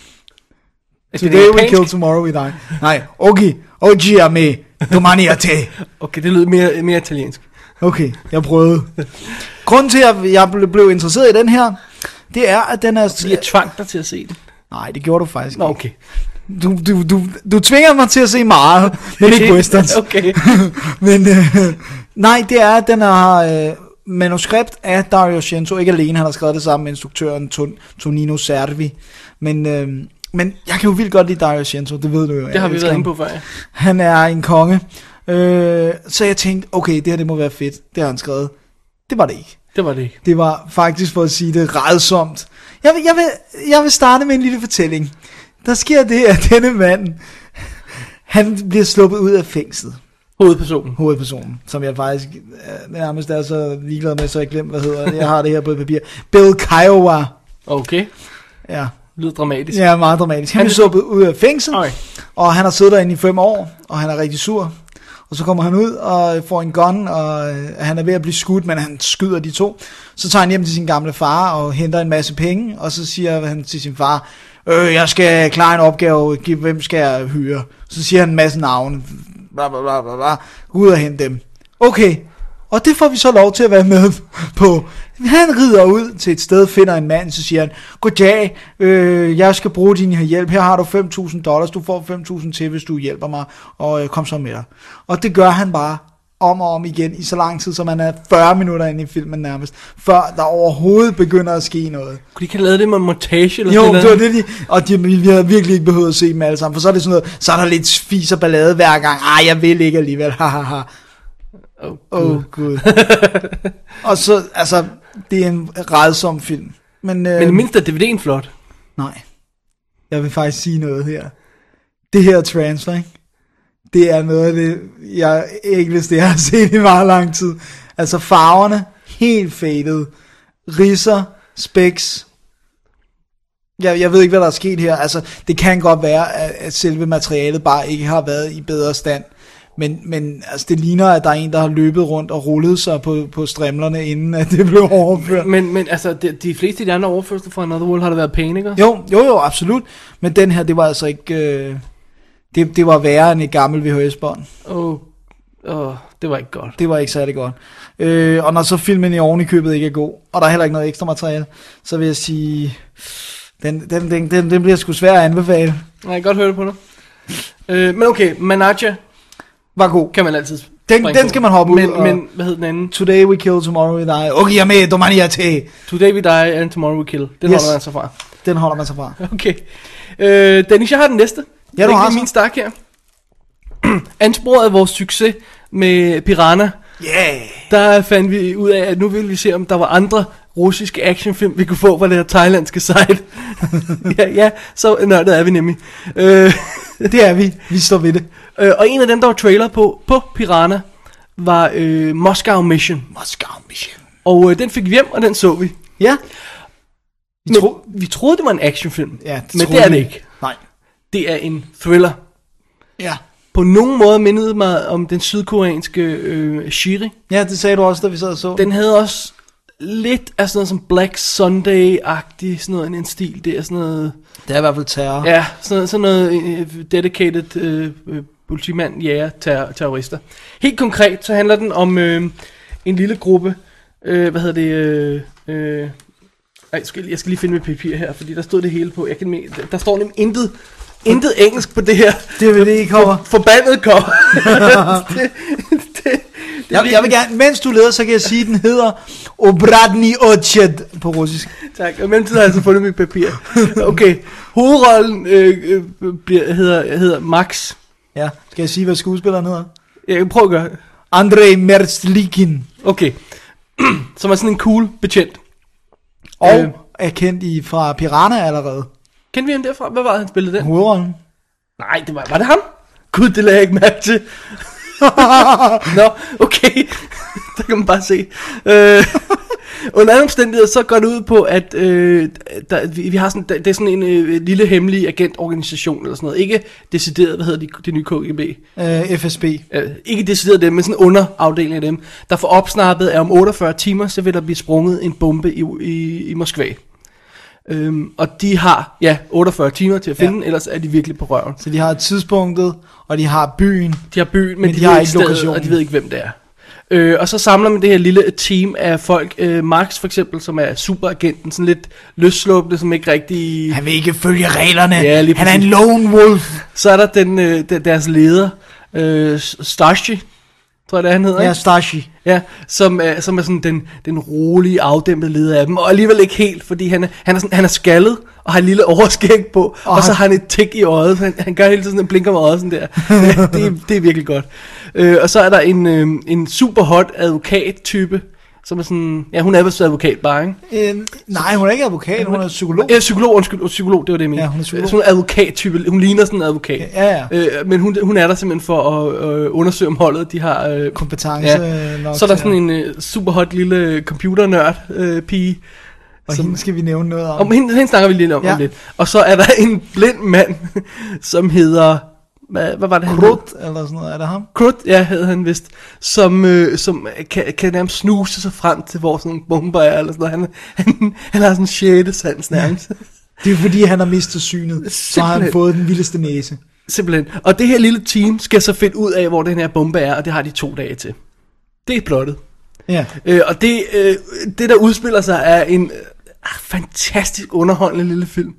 Today We Kill, Tomorrow We Die. Nej, Ogi, Ogi me domani a te. Okay, det lyder mere, mere italiensk. Okay, jeg prøvede. Grunden til, at jeg blev interesseret i den her, det er, at den er... Så jeg tvang dig til at se den. Nej, det gjorde du faktisk Nå, ikke. okay. Du, du, du, du tvinger mig til at se meget, men ikke westerns. Okay. Men øh, nej, det er, at den har øh, manuskript af Dario Argento. Ikke alene, han har skrevet det sammen med instruktøren Ton, Tonino Servi. Men, øh, men jeg kan jo vildt godt lide Dario Argento, det ved du jo. Det har vi været inde på før, ja. Han er en konge. Øh, så jeg tænkte, okay, det her det må være fedt. Det har han skrevet. Det var det ikke. Det var det ikke. Det var faktisk, for at sige det, rædsomt. Jeg vil, jeg vil, jeg vil starte med en lille fortælling. Der sker det, at denne mand, han bliver sluppet ud af fængslet. Hovedpersonen. Hovedpersonen, som jeg faktisk øh, nærmest er så ligeglad med, så jeg glemt, hvad hedder det. Jeg har det her på et papir. Bill Kiowa. Okay. Ja. Lyder dramatisk. Ja, meget dramatisk. Han, han er sluppet ud af fængsel, okay. Og han har siddet derinde i fem år, og han er rigtig sur. Og så kommer han ud og får en gun, og øh, han er ved at blive skudt, men han skyder de to. Så tager han hjem til sin gamle far og henter en masse penge, og så siger han til sin far, øh, jeg skal klare en opgave, hvem skal jeg hyre? Så siger han en masse navne, bla bla bla bla bla, ud og hente dem. Okay, og det får vi så lov til at være med på. Han rider ud til et sted, finder en mand, så siger han, goddag, øh, jeg skal bruge din her hjælp, her har du fem tusind dollars, du får fem tusind til, hvis du hjælper mig, og øh, kom så med dig. Og det gør han bare om og om igen, i så lang tid, som han er fyrre minutter inde i filmen nærmest, før der overhovedet begynder at ske noget. Kunne de ikke have lavet det med montage? Eller jo, det var det, de, og de, vi havde virkelig ikke behøvet at se dem alle sammen, for så er det sådan noget, så er der lidt fis og ballade hver gang, ej, jeg vil ikke alligevel, hahaha. Oh, oh gud. Og så, altså, det er en rædsom film. Men, øh, Men det mindste er D V D'en flot. Nej. Jeg vil faktisk sige noget her. Det her transfer, ikke? Det er noget af det, jeg ægleste, jeg har set i meget lang tid. Altså farverne, helt faded. Ridser, specs. Jeg, jeg ved ikke, hvad der er sket her. Altså, det kan godt være, at, at selve materialet bare ikke har været i bedre stand. Men, men altså, det ligner, at der er en, der har løbet rundt og rullet sig på, på strimlerne, inden at det blev overført. Men, men altså, de, de fleste af de andre overførsler fra Another World har der været pæne, ikke? Jo, jo, jo, absolut. Men den her, det var altså ikke... Øh, det, det var værre end et gammelt V H S-bånd. Åh, oh, oh, det var ikke godt. Det var ikke særlig godt. Øh, og når så filmen i oven i købet ikke er god, og der er heller ikke noget ekstra materiale, så vil jeg sige... Den, den, den, den, den bliver sgu svær at anbefale. Nej, jeg kan godt høre det på dig. øh, men okay, Manaja var god. Kan man altid Den, den skal man hoppe men, ud. Og men hvad hed den anden? Today we kill, tomorrow we die. Okay, jeg med, domania te. Today we die and tomorrow we kill. Den yes. holder man sig fra. Den holder man sig fra. Okay. Øh, Dennis, jeg har den næste. Ja, du har min stak her. Ansporet af vores succes med Piranha. Yeah. Der fandt vi ud af, at nu ville vi se, om der var andre russiske actionfilm, vi kunne få fra det her thailandske site. ja, ja, så nørdet er vi nemlig. Øh, det er vi. Vi står ved det. Øh, og en af dem, der var trailer på, på Piranha, var øh, Moscow Mission. Moscow Mission. Og øh, den fik vi hjem, og den så vi. Ja. Vi, tro- vi troede, det var en actionfilm. Ja, det men det er det ikke. Nej. Det er en thriller. Ja. På nogen måde mindede mig om den sydkoreanske øh, Shiri. Ja, det sagde du også, da vi sad og så. Den havde også lidt af sådan noget som Black Sunday-agtig, sådan noget, en stil. Det er sådan noget... Det er i hvert fald terror. Ja, sådan noget, sådan noget uh, dedicated uh, politimand, jæger, ter- terrorister. Helt konkret, så handler den om uh, en lille gruppe, uh, hvad hedder det, uh, uh, ej, jeg, skal, jeg skal lige finde mit papir her, fordi der stod det hele på. Jeg kan, der står nemlig intet, intet engelsk på det her. Det vil det ikke cover. For, forbandet cover. det, det, det, jeg, jeg vil gerne, mens du leder, så kan jeg sige, at den hedder Obradny Ochet på russisk. Tak, og mellem tid har jeg altså fundet mit papir. Okay, hovedrollen øh, øh, bliver, hedder, hedder Max. Ja, skal jeg sige, hvad skuespilleren hedder? Jeg kan prøve at gøre det. Andrei Mertslikin. Okay, som er sådan en cool betjent. Og øh, er kendt i fra Piranha allerede. Kendte vi ham derfra? Hvad var han spillede den? Hovedrollen. Nej, det var, var det ham? Gud, det lagde jeg ikke mærke til. Nå, okay. Der kan man bare se. Øh, under andre omstændigheder, så går det ud på, at øh, der, vi, vi har sådan, der, det er sådan en øh, lille hemmelig agentorganisation eller sådan noget. Ikke decideret, hvad hedder de, det nye K G B? Øh, F S B. Øh, ikke decideret dem, men sådan en underafdeling af dem. Der får opsnappet, at om otteogfyrre timer, så vil der blive sprunget en bombe i, i, i Moskva. Øhm, og de har, ja, otteogfyrre timer til at finde, ja. Ellers er de virkelig på røven. Så de har tidspunktet, og de har byen. De har byen, men, men de, de har ikke ikke stedet, lokationen. og de ved ikke, hvem det er. Øh, og så samler man det her lille team af folk. Øh, Max for eksempel, som er superagenten, sådan lidt løsslåbende, som ikke rigtig... Han vil ikke følge reglerne. Ja, han er en lone wolf. Så er der den, øh, deres leder, øh, Stashi, tror jeg det er, han hedder. Ja, Stashi. Ja, som er, som er sådan den, den rolige, afdæmpede leder af dem. Og alligevel ikke helt, fordi han er, han er, sådan, han er skaldet og har en lille overskæg på. Og, og han... så har han et tik i øjet. Han, han gør hele tiden sådan en blinker med øjet sådan der. det, det er virkelig godt. Øh, og så er der en, øh, en super hot advokat-type, som er sådan, ja, hun er vist advokat bare, ikke? Øh, nej, hun er ikke advokat, hun er psykolog. Ja, psykolog, undskyld, psykolog, det var det, jeg mente. Ja, hun er psykolog. Sådan en advokat-type, hun ligner sådan en advokat. Ja, ja. Øh, men hun, hun er der simpelthen for at øh, undersøge om holdet, de har... Øh, Kompetence ja. nok. Så er der sådan en øh, super hot lille computernørd øh, pige. Og som, hende skal vi nævne noget om. om hende, hende snakker vi lige om, ja. om lidt. Og så er der en blind mand, som hedder... Hvad, hvad var det, han hed? Krut, eller sådan noget, er det ham? Krut, ja, hed han vist. Som, øh, som kan, kan nærmest snuse sig frem til, hvor sådan nogle bomber er, eller sådan noget. Han, han, han har sådan en sjette sans nærmest. Ja. Det er fordi, han har mistet synet. Simpelthen. Så har han fået den vildeste næse. Simpelthen. Og det her lille team skal så finde ud af, hvor den her bombe er, og det har de to dage til. Det er plottet. Ja. Øh, og det, øh, det, der udspiller sig, er en øh, fantastisk underholdende lille film,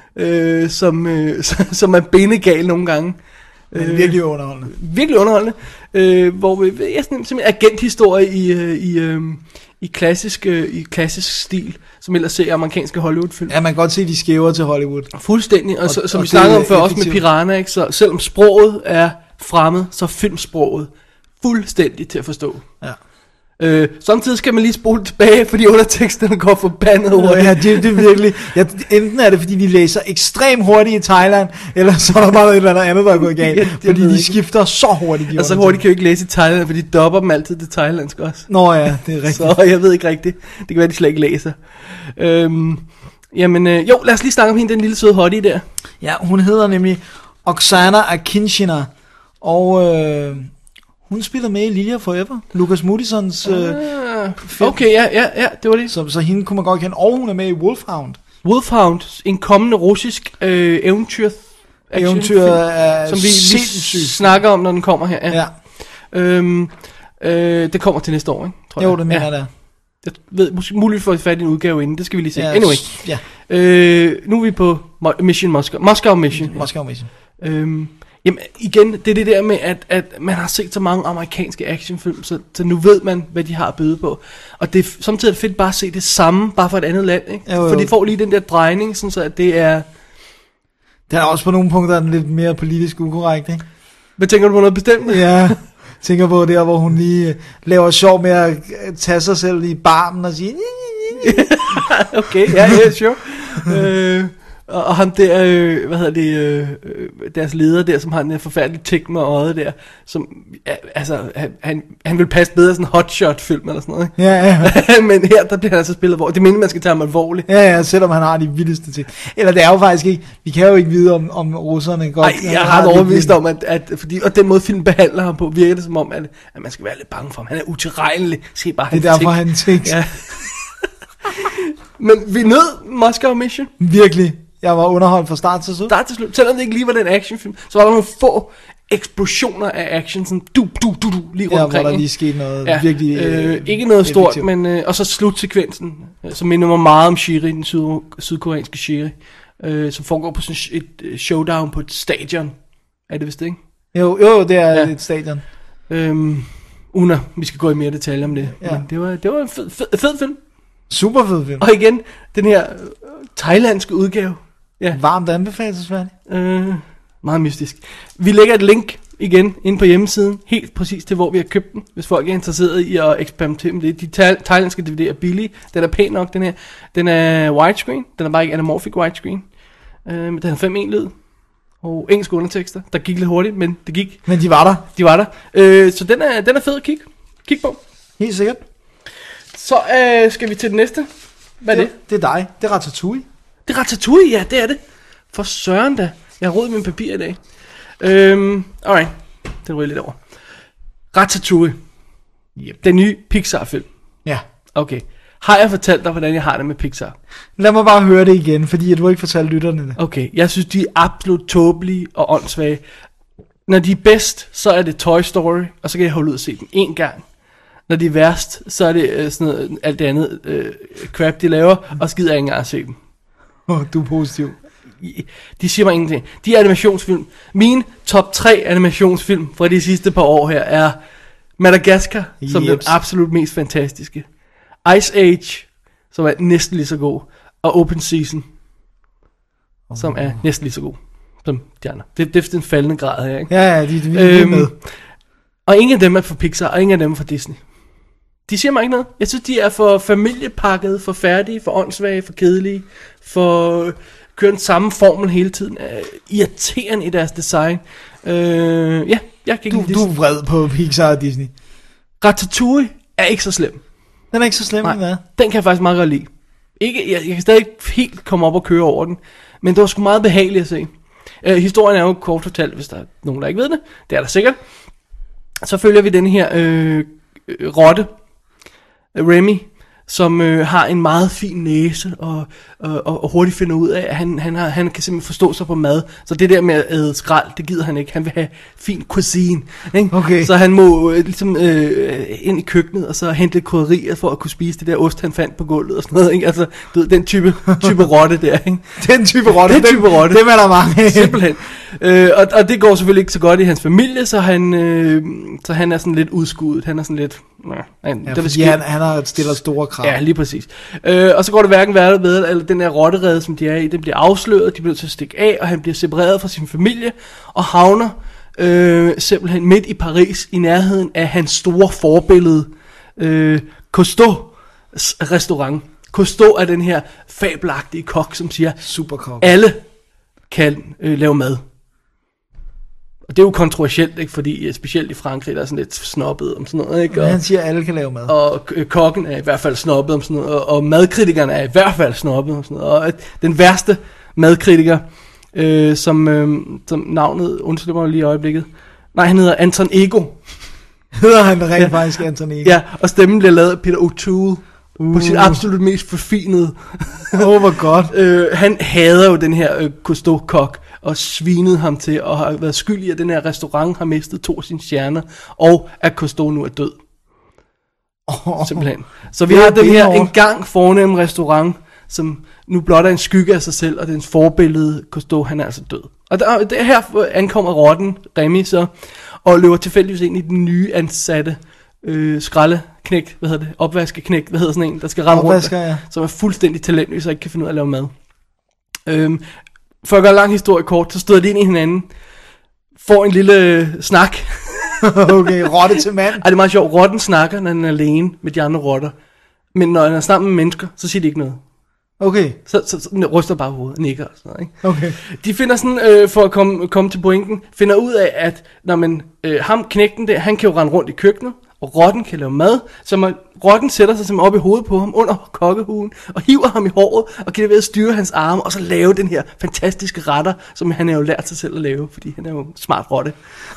øh, som, øh, som er benegal nogle gange. Men virkelig underholdende. Øh, virkelig underholdende. Øh, hvor vi, jeg sådan simpelthen agenthistorie i, øh, i, øh, i, klassisk, øh, i klassisk stil, som ellers ser amerikanske Hollywood-film. Ja, man kan godt se, de skæver til Hollywood. Fuldstændig, og, og så, som og vi snakkede om før, effektivt. også med Piranha, ikke? Så selvom sproget er fremmed, så er filmsproget fuldstændig til at forstå. Ja. Øh, samtidig skal man lige spole tilbage, fordi underteksterne går forbandet hurtigt. Ja, det, det er virkelig. Ja, enten er det, fordi de læser ekstremt hurtigt i Thailand, eller så er der bare et eller andet andet, der er gået galt. Ja, fordi de ikke. skifter så hurtigt. Og så hurtigt kan jo ikke læse i Thailand, for de dopper dem altid det thailandske også. Nå ja, det er rigtigt. Så jeg ved ikke rigtigt. Det kan være, de slet ikke læser. Øhm, jamen, øh, jo, lad os lige snakke om hende, den lille søde hottie der. Ja, hun hedder nemlig Oksana Akinshina, og øh, hun spiller med i Lilia Forever, Lucas Moodysons øh, Ah, film. okay, ja, ja, ja, det var det. Så, så hende kunne man godt kende, og hun er med i Wolfhound. Wolfhound, en kommende russisk øh, eventyr, Eventyr er som vi, vi sindssygt. snakker om, når den kommer her. Ja. Ja. Øhm, øh, det kommer til næste år, ikke? Tror Jo, jeg. det mener ja. jeg. Jeg ved, måske muligt for at få fat i en udgave inden, det skal vi lige se. Ja, Anyway, ja. øh, nu er vi på Mo- Mission Moscow. Moscow Mission. Moscow Mission. Øhm, jamen igen, det er det der med, at, at man har set så mange amerikanske actionfilm, så, så nu ved man, hvad de har at byde på. Og det er samtidig fedt bare at se det samme, bare for et andet land, ikke? Jo, jo. For de får lige den der drejning, sådan så at det er... Det er også på nogle punkter den lidt mere politisk ukorrekt, ikke? Hvad tænker du på noget bestemt? Ja, tænker på der, hvor hun lige laver sjov med at tage sig selv i barmen og sige... Okay, ja, ja, sure. øh, og, og ham der, øh, hvad hedder det, øh, deres leder der, som har den der forfærdelige tik med øjet der, som, ja, altså, han, han, han vil passe bedre sådan en hotshot-film eller sådan noget, ikke? Ja, ja. Men her, der bliver han altså spillet, hvor det mener, man skal tage ham alvorligt. Ja, ja, selvom han har de vildeste ting. Eller det er jo faktisk ikke... Vi kan jo ikke vide, om, om russerne godt... Nej, jeg har overbevist om, at, at fordi, og den måde film behandler ham på, virker det som om, at, at man skal være lidt bange for ham. Han er utilregnelig. Se bare Det er hans derfor, tik. han tænker. Ja. Men vi nød Moscow Mission. Virkelig. Jeg var underholdt fra start til slut. Start til slut. Selvom det ikke lige var den actionfilm, så var der nogle få eksplosioner af action, sådan du, du, du, du, lige rundt Ja, omkring. hvor der ikke? lige skete noget Ja, virkelig... øh, ikke noget stort, effektivt. men øh, og så slutsekvensen, øh, som minder mig meget om Shiri, den syd, sydkoreanske Shiri, øh, som foregår på sådan et øh, showdown på et stadion. Er det vist ikke? Jo, jo, det er Ja. et stadion. Øhm, Una, vi skal gå i mere detaljer om det. Ja. Men det var, det var en fed, fed, fed film. Super fed film. Og igen, den her øh, thailandske udgave. Ja. Varmt anbefalesværdigt. Øh, meget mystisk. Vi lægger et link igen inde på hjemmesiden, helt præcis til hvor vi har købt den, hvis folk er interesseret i at eksperimentere med det. De tha- thailandske D V D'er er billige, den er pæn nok, den her. Den er widescreen, den er bare ikke anamorphic widescreen, øh, men den har fem en lyd, og engelske undertekster, der gik lidt hurtigt, men det gik, Men de var der. de var der. Øh, så den er, den er fed at kigge, kig på. Helt sikkert. Så øh, skal vi til det næste. Hvad er det? Det er dig. Det er Ratatouille. Det er Ratatouille, ja, det er det. For søren da. Jeg har rodet min papir i dag. Øhm, alright. Den ryger lidt over. Ratatouille. Yep. Den nye Pixar-film. Ja. Okay. Har jeg fortalt dig, hvordan jeg har det med Pixar? Lad mig bare høre det igen, fordi du har ikke fortalt lytterne det. Okay, jeg synes, de er absolut tåbelige og åndssvage. Når de er bedst, så er det Toy Story, og så kan jeg holde ud og se den en gang. Når de er værst, så er det øh, sådan noget, alt det andet øh, crap, de laver, og skider jeg ikke engang at se dem. Oh, du er positiv. De siger mig ingenting. De animationsfilm, mine top tre animationsfilm fra de sidste par år her er Madagascar, som Jeps. den absolut mest fantastiske, Ice Age, som er næsten lige så god, og Open Season, som er næsten lige så god som de andre. Det, det er den faldende grad her, ikke? Ja, ja, de, de, de er Øhm, med. Og ingen af dem er fra Pixar, og ingen af dem er fra Disney. De siger mig ikke noget. Jeg synes, de er for familiepakket, for færdige, for åndssvage, for kedelige, for kører den samme formel hele tiden. Er irriterende i deres design. Øh, ja, jeg kan Du, ikke du er vred på Pixar og Disney. Ratatouille er ikke så slem. Den er ikke så slem, Nej, hvad? den kan jeg faktisk meget godt lide. Ikke, jeg, jeg kan stadig ikke helt komme op og køre over den, men det var sgu meget behageligt at se. Uh, historien er jo kort fortalt, hvis der er nogen, der ikke ved det. Det er der sikkert. Så følger vi den her øh, øh, rotte, Remy, som øh, har en meget fin næse, og, og, og hurtigt finder ud af, at han, han, har, han kan simpelthen forstå sig på mad. Så det der med at æde skrald, det gider han ikke. Han vil have fin cuisine. Ikke? Okay. Så han må øh, ligesom øh, ind i køkkenet, og så hente lidt krydderier for at kunne spise det der ost, han fandt på gulvet og sådan noget. Ikke? Altså, du ved, den type, type rotte der. Ikke? Den type rotte. Den type rotte. Dem er der mange. Simpelthen. Øh, og, og det går selvfølgelig ikke så godt i hans familie, så han, øh, så han er sådan lidt udskudt. Han er sådan lidt... Øh, han, Ja, der vil fordi han, han har stillet store krav. Ja, lige præcis. Øh, og så går det hverken værre eller bedre, eller den her rotterede, som de er i, den bliver afsløret, de bliver nødt til at stikke af, og han bliver separeret fra sin familie, og havner øh, simpelthen midt i Paris, i nærheden af hans store forbillede, øh, Cousteau's restaurant. Cousteau er den her fabelagtige kok, som siger, Superkok. alle kan øh, lave mad. Og det er jo kontroversielt, ikke? Fordi specielt i Frankrig, der er sådan lidt snobbet om sådan noget, ikke? Og, Han siger, at alle kan lave mad. og øh, kokken er i hvert fald snobbet om sådan noget, og, og madkritikerne er i hvert fald snobbet om sådan noget. Og at den værste madkritiker, øh, som, øh, som navnet, undskyld mig lige i øjeblikket, nej, han hedder Anton Ego. Hedder han rent ja. faktisk Anton Ego? Ja, og stemmen bliver lavet af Peter O'Toole. Uh. På sit absolut mest forfinede. Åh, oh, hvor godt. øh, han hader jo den her øh, Cousteau-kok, og svinede ham til, og har været skyld i, at den her restaurant har mistet to af sine stjerner, og at Cousteau nu er død. Oh. Simpelthen. Så vi har den her engang fornemme restaurant, som nu blot er en skygge af sig selv, og dens forbillede, Cousteau, han er altså død. Og der, der her ankommer rotten, Remy, så, og løber tilfældigvis ind i den nye ansatte, Øh, skraldeknægt, hvad hedder det, opvaskeknægt, hvad hedder sådan en, der skal rende rundt, ja. som er fuldstændig talentløs og ikke kan finde ud af at lave mad. Øhm, for at gøre en lang historie kort, så støder de ind i hinanden, får en lille øh, snak. Okay, rotte til mand. Ej, det er meget sjovt, rotten snakker, når han er alene med de andre rotter, men når han er sammen med mennesker, så siger de ikke noget. Okay. Så, så, så ryster bare hovedet, nikker og sådan noget, ikke? Okay. De finder sådan, øh, for at komme, komme til pointen, finder ud af, at når man, øh, ham knægten der, han kan jo rende rundt i køkkenet, og rotten kan lave mad, så man, rotten sætter sig simpelthen op i hovedet på ham, under kokkehuen, og hiver ham i håret, og kan det ved at styre hans arme, og så lave den her fantastiske retter, som han har jo lært sig selv at lave, fordi han er jo en smart rotte.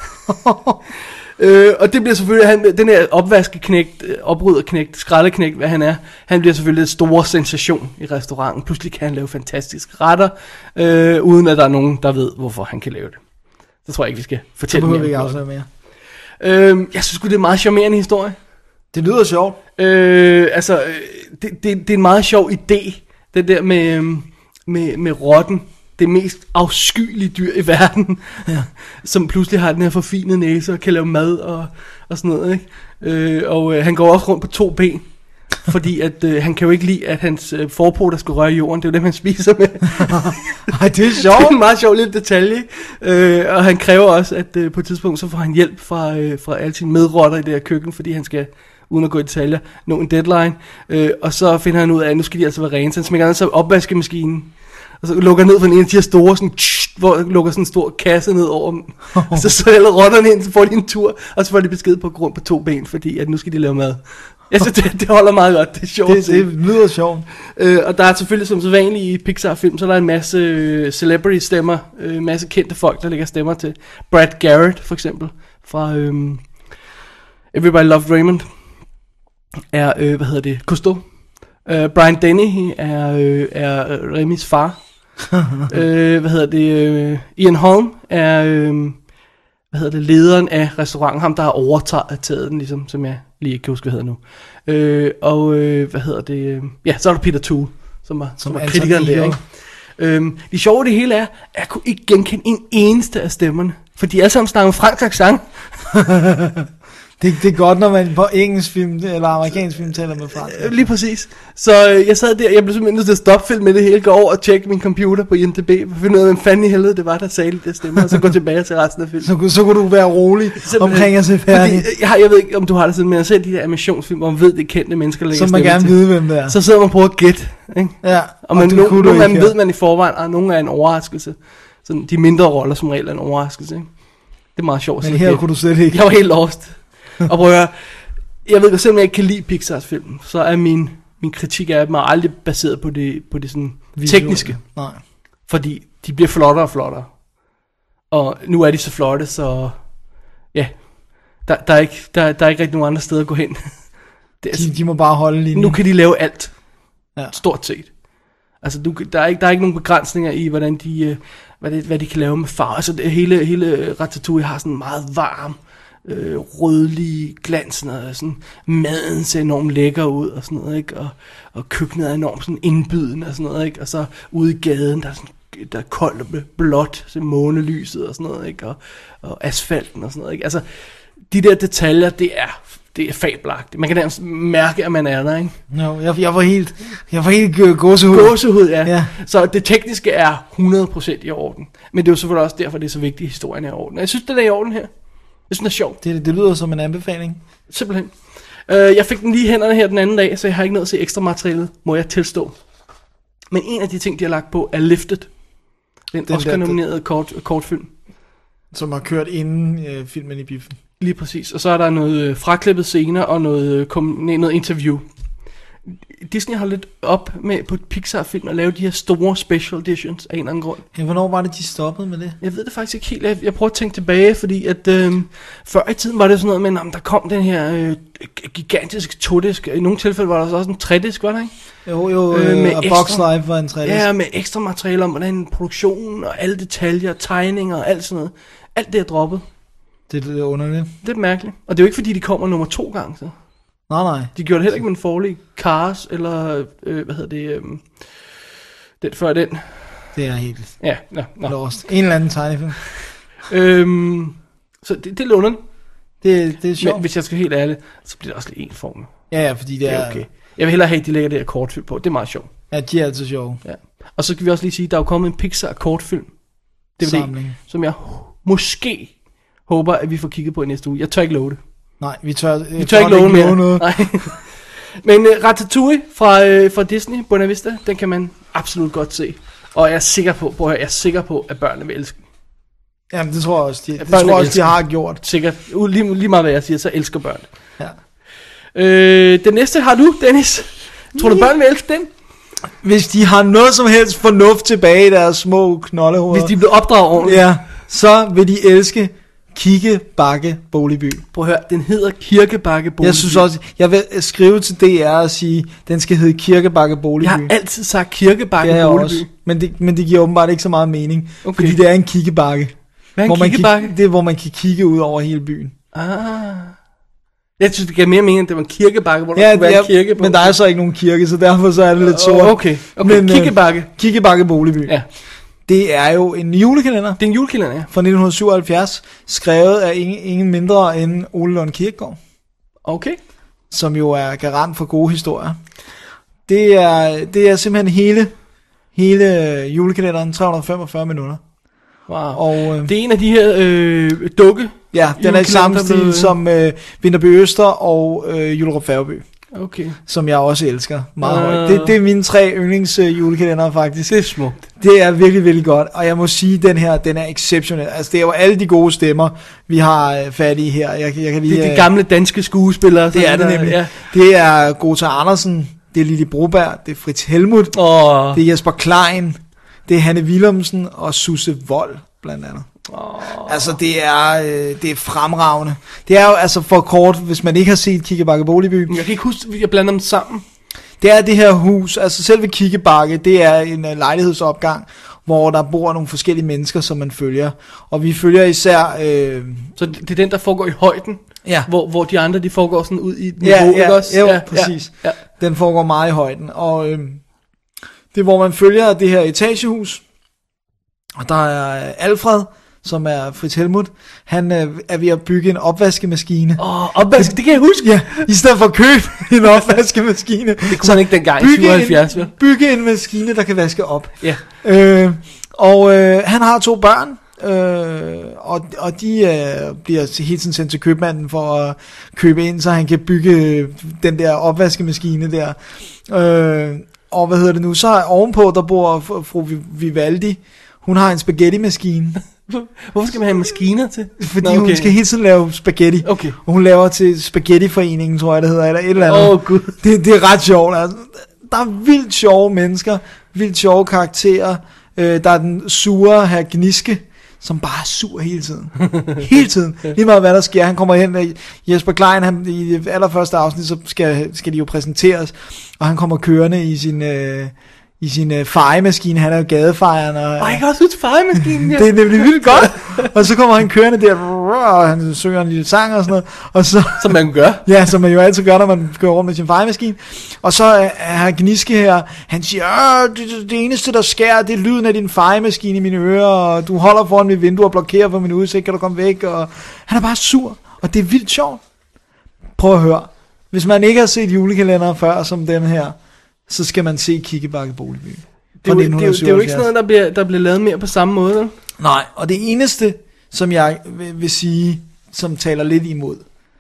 øh, og det bliver selvfølgelig, han, den her opvaskeknægt, oprydderknægt, skraldeknægt, hvad han er, han bliver selvfølgelig en stor sensation i restauranten. Pludselig kan han lave fantastiske retter, øh, uden at der er nogen, der ved, hvorfor han kan lave det. Så tror jeg ikke, vi skal fortælle mere. Så behøver vi ikke afsløre mere. Øh, jeg synes det er en meget charmerende historie. Det lyder sjovt. Øh, altså, det, det, det er en meget sjov idé, det der med, med, med rotten, det mest afskyelige dyr i verden, ja. Som pludselig har den her forfinede næse og kan lave mad og, og sådan noget, ikke? Øh, og øh, han går også rundt på to ben, fordi at øh, han kan jo ikke lide, at hans øh, forpoter skal røre jorden. Det er jo dem, han spiser med. Ej, det er sjovt. Det er en meget sjov lille detalje. Øh, og han kræver også, at øh, på et tidspunkt, så får han hjælp fra, øh, fra alle sine medrotter i det her køkken, fordi han skal, uden at gå i detaljer, nå en deadline. Øh, og så finder han ud af, at nu skal de altså være rene. Så han smækker så opvaskemaskinen, og så lukker ned for en af de her store, sådan, tsh, hvor lukker sådan en stor kasse ned over dem. Oh. Så sælger rotterne ind, så får de en tur, og så får de besked på grund på to ben, fordi at nu skal de lave mad. Jeg synes, det, det holder meget godt. Det er sjovt. Det, det lyder sjovt. Øh, og der er selvfølgelig som sædvanligt i Pixar-film, så er der en masse øh, celebrity-stemmer, en øh, masse kendte folk, der lægger stemmer til. Brad Garrett, for eksempel, fra øh, Everybody Loved Raymond, er, øh, hvad hedder det, Cousteau. Øh, Brian Dennehy er, øh, er Remys far. øh, hvad hedder det, øh, Ian Holm er, øh, hvad hedder det, lederen af restauranten, ham der har overtaget den, ligesom, som jeg lige ikke kan huske, hvad hedder nu. Øh, og øh, hvad hedder det, øh, ja, så er der Peter Toole, som var, som var kritikeren der, ikke? Øhm, det sjove det hele er, at jeg kunne ikke genkende en eneste af stemmerne, for de alle sammen snakker fransk accent. Det, det er godt, når man på engelsk film eller amerikansk film taler med fransk. Lige præcis. Så øh, jeg sad der, jeg blev simpelthen nødt til at stoppe film med det hele, gå over og tjekke min computer på I M D B, for at finde ud af, hvem fanden i helvede det var, der sagde det stemmer, og så gå tilbage til resten af filmen. Så, så kunne du være rolig omkring at se færdig. Jeg, har, jeg ved ikke, om du har det sådan, men jeg ser de der animationsfilm, hvor man ved, det er kendte mennesker, der så man gerne til. vide, hvem det er. Så sidder man på at gætte, ikke? Ja, og, og man, det no, kunne nogle af ikke, dem ved man i forvejen, og nogle er en overraskelse. Sådan, de mindre roller som regel er en overraskelse, ikke? Det er meget sjovt. Men her kunne du slet ikke. Jeg var helt lost. Og prøv at høre, jeg ved godt, selvom jeg ikke kan lide Pixars film, så er min, min kritik af dem aldrig baseret på det, på det sådan visuelle. Tekniske. Nej. Fordi de bliver flottere og flottere. Og nu er de så flotte, så ja, der, der, er, ikke, der, der er ikke rigtig nogen andre steder at gå hen. Det er, de, de må bare holde linjen. Nu kan de lave alt. Ja. Stort set. Altså, du, der, er ikke, der er ikke nogen begrænsninger i, hvordan de, hvad, det, hvad de kan lave med farve. Altså, det, hele, hele Ratatouille har sådan meget varm, øh, rødlig glans, og sådan, maden ser enormt lækker ud, og sådan noget, ikke? Og, og køkkenet er enormt sådan indbydende, og sådan noget, ikke? Og så ude i gaden, der er sådan, der er koldt og blåt, så månelyset, og sådan noget, ikke? Og, og asfalten, og sådan noget, ikke? Altså, de der detaljer, det er, det er fabelagtigt. Man kan nærmest mærke, at man er der, ikke? No, jeg, jeg var helt, jeg var helt gåsehud. Gåsehud, ja. ja. Så det tekniske er hundrede procent i orden. Men det er jo selvfølgelig også derfor, det er så vigtigt, at historien er i orden. Jeg synes, det er i orden her. Jeg synes, det er sjovt. Det, det lyder som en anbefaling. Simpelthen. Uh, jeg fik den lige i hænderne her den anden dag, så jeg har ikke noget at se ekstra materialet, må jeg tilstå. Men en af de ting, de har lagt på, er Lifted. Den, den Oscar-nominerede kort, kortfilm. Som har kørt inden øh, filmen i biffen. Lige præcis. Og så er der noget øh, fraklippet scener og noget, kom, nej, noget interview. Disney har lidt op med på Pixar-film at lave de her store special editions af en eller anden grund. Ja, hvornår var det, de stoppede med det? Jeg ved det faktisk ikke helt. Jeg, jeg prøver at tænke tilbage, fordi at øh, før i tiden var det sådan noget med, om der kom den her øh, gigantisk to-disk. I nogle tilfælde var der også en tre-disk, var der ikke? Jo, jo, øh, med A Box Life var en tre-disk. Ja, med ekstra materiale om, hvordan produktionen og alle detaljer, tegninger og alt sådan noget. Alt det er droppet. Det er lidt underligt. Det er mærkeligt. Og det er jo ikke fordi, de kommer nummer to gange, så. Nej, nej. De gjorde det heller ikke med en forlig Cars, eller, øh, hvad hedder det, øh, den før den. Det er helt ja, no, no. lost. En eller anden tegnefilm. øhm, så det, det er lidt underligt. Det, det er sjovt. Men hvis jeg skal helt ærlig, så bliver det også lidt enformet. Ja, ja, fordi det, det er... okay. Jeg vil hellere have, at de lægger det her kortfilm på. Det er meget sjovt. Ja, de er altid sjove. Ja. Og så skal vi også lige sige, at der er jo kommet en Pixar kortfilm. D V D, samling. Som jeg måske håber, at vi får kigget på i næste uge. Jeg tør ikke love det. Nej, vi tør, vi tør ikke love mere. Noget. Nej. Men uh, Ratatouille fra, uh, fra Disney, Buena Vista, den kan man absolut godt se. Og jeg er sikker på, på jeg er sikker på, at børnene vil elske. Jamen, det tror jeg også, de, det tror jeg også, de har gjort. Sikkert. Lige, lige meget hvad jeg siger, så elsker børn. Ja. Øh, den næste har du, Dennis. Tror du, børn vil elske den? Hvis de har noget som helst fornuft tilbage i deres små knoldehoveder. Hvis de bliver opdraget ordentligt. Ja, så vil de elske Kikkebakke Boligby. Prøv at høre, den hedder Kirkebakke Boligby. Jeg synes også, jeg vil skrive til D R og sige, den skal hedde Kirkebakke Boligby. Jeg har altid sagt Kirkebakke ja, Boligby. Også. Men det, men det giver åbenbart ikke så meget mening. Okay. Fordi det er en kikkebakke. Hvad er en hvor kikkebakke? Man, det er, hvor man kan kigge ud over hele byen. Ah. Jeg synes, det gav mere mening, end det var en kirkebakke, hvor der ja, kunne være ja, en kirke på. Men der er så ikke nogen kirke, så derfor så er det lidt sort. Okay, okay. Men, Kikkebakke. Uh, Kikkebakke Boligby. Ja. Det er jo en julekalender. Det er en julekalender, ja. Fra nitten syvoghalvfjerds, skrevet af ingen, ingen mindre end Ole Lund Kirkegaard. Okay. Som jo er garant for gode historier. Det er, det er simpelthen hele, hele julekalenderen, tre hundrede og femogfyrre minutter. Wow. Og, øh, det er en af de her øh, dukke. Ja, den er i samme stil blev... som øh, Vinterby Øster og øh, Julerup Færgeby. Okay. Som jeg også elsker meget uh... højt. Det, det er mine tre yndlings øh, julekalender faktisk. Det er smukt. Det er virkelig, virkelig godt. Og jeg må sige, den her, den er exceptionel. Altså, det er jo alle de gode stemmer, vi har øh, fat i her. Jeg, jeg kan lige, det er de gamle danske skuespillere. Det er det nemlig. Ja. Det er Gota Andersen, det er Lili Broberg, det er Fritz Helmuth, oh. det er Jesper Klein, det er Hanne Willumsen og Susse Wold, blandt andet. Oh. Altså det er øh, det er fremragende. Det er jo altså for kort, hvis man ikke har set Kikkebakke Boligby. Jeg kan ikke huske, jeg blander dem sammen. Det er det her hus, altså selve Kikkebakke, det er en uh, lejlighedsopgang, hvor der bor nogle forskellige mennesker, som man følger. Og vi følger især... Øh... Så det er den, der foregår i højden? Ja. Hvor, hvor de andre, de foregår sådan ud i niveau, ja, ja, ikke også? Jo, ja, præcis. Ja, ja. Den foregår meget i højden. Og øh, det er, hvor man følger det her etagehus. Og der er Alfred, som er Fritz Helmuth, han øh, er ved at bygge en opvaskemaskine. Åh, oh, opvask, det kan jeg huske. Ja, i stedet for at købe en opvaskemaskine. Det kunne man ikke dengang i syvoghalvfjerds, vel? Bygge en maskine, der kan vaske op. Ja. Øh, og øh, han har to børn, øh, og, og de øh, bliver hele tiden sendt til købmanden for at købe ind, så han kan bygge den der opvaskemaskine der. Øh, og hvad hedder det nu? Så ovenpå, der bor fru Vivaldi. Hun har en spaghetti-maskine. Hvorfor skal man have maskiner til? Fordi Nå, okay. hun skal hele tiden lave spaghetti. Okay. Og hun laver til Spaghetti-foreningen, tror jeg det hedder, eller et eller andet. Åh, oh, gud. Det, det er ret sjovt. Altså. Der er vildt sjove mennesker, vildt sjove karakterer. Øh, der er den sure herr Gniske, som bare er sur hele tiden. Hele tiden. Lige meget hvad der sker. Han kommer hen, og Jesper Klein, han, i det allerførste afsnit, så skal, skal de jo præsenteres, og han kommer kørende i sin... Øh, i sin øh, fejemaskine. Han er jo gadefejeren. Og, Ej, jeg kan også huske fejemaskinen, ja. Det er nemlig vildt godt. Og så kommer han kørende der, og han synger en lille sang og sådan noget. Og så, som man gør. Ja, som man jo altid gør, når man kører rundt med sin fejemaskine. Og så er her Gniske her, han siger, det, det, det eneste der sker, det er lyden af din fejemaskine i mine ører, og du holder foran mit vindue og blokerer for min udsigt, kan du komme væk? Og han er bare sur, og det er vildt sjovt. Prøv at høre. Hvis man ikke har set julekalender før som den her, så skal man se Kikkebakke Boligby. Det er, jo, det, er jo, det er jo ikke sådan noget, der bliver, der bliver lavet mere på samme måde, vel? Nej, og det eneste, som jeg vil, vil sige, som taler lidt imod,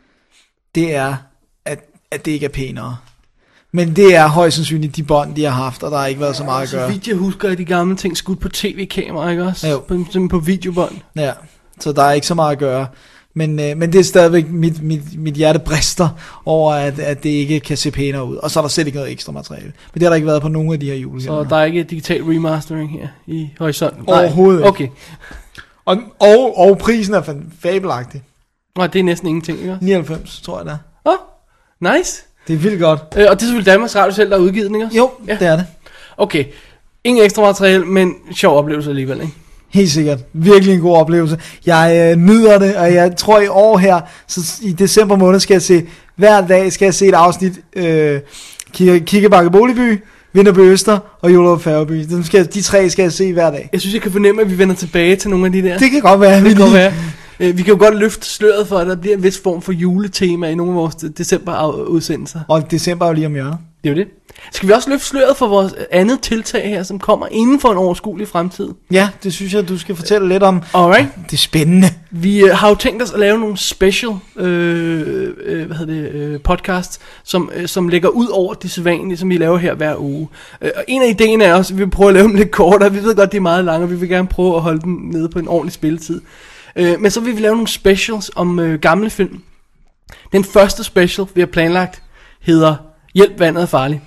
det er, at, at det ikke er pænere. Men det er højst sandsynligt de bånd, de har haft, og der har ikke været så meget at gøre. Så vidt jeg husker, at de gamle ting skudt på tv-kamera, ikke også? Jo. På, simpelthen på videobånd. Ja, så der er ikke så meget at gøre. Men, øh, men det er stadigvæk, mit, mit, mit hjerte brister over, at, at det ikke kan se pænere ud. Og så er der slet ikke noget ekstra materiale. Men det har der ikke været på nogen af de her julekalender. Så der er ikke digital remastering her i horisonten? Overhovedet ikke. Okay. Og, og, og prisen er fabelagtig. Og det er næsten ingenting, ikke også? nioghalvfems, tror jeg det er. Åh, oh, nice. Det er vildt godt. Øh, og det er selvfølgelig Danmarks Radio selv, der har udgivet den, ikke også? Jo, ja. Det er det. Okay. Ingen ekstra materiale, men sjov oplevelse alligevel, ikke? Helt sikkert. Virkelig en god oplevelse. Jeg øh, nyder det, og jeg tror i år her, så i december måned skal jeg se, hver dag skal jeg se et afsnit, øh, Kikkebakke Boligby, Vinterby Øster og Jollerup Færgeby. De, skal, de tre skal jeg se hver dag. Jeg synes, jeg kan fornemme, at vi vender tilbage til nogle af de der. Det kan godt være. Det kan godt være. Vi kan jo godt løfte sløret for, at der bliver en vis form for juletema i nogle af vores december-udsendelser. Og december er jo lige om hjørnet. Det er jo det. Skal vi også løfte sløret for vores andet tiltag her, som kommer inden for en overskuelig fremtid? Ja, det synes jeg, du skal fortælle lidt om. Alright. Det er spændende. Vi øh, har jo tænkt os at lave nogle special øh, øh, hvad hedder det, øh, podcasts, som, øh, som lægger ud over det sædvanlige, som vi laver her hver uge. Øh, og en af idéerne er også, at vi vil prøve at lave dem lidt kortere. Vi ved godt, det er meget lange, og vi vil gerne prøve at holde dem nede på en ordentlig spilletid. Øh, men så vil vi lave nogle specials om øh, gamle film. Den første special, vi har planlagt, hedder Hjælp, vandet er farligt.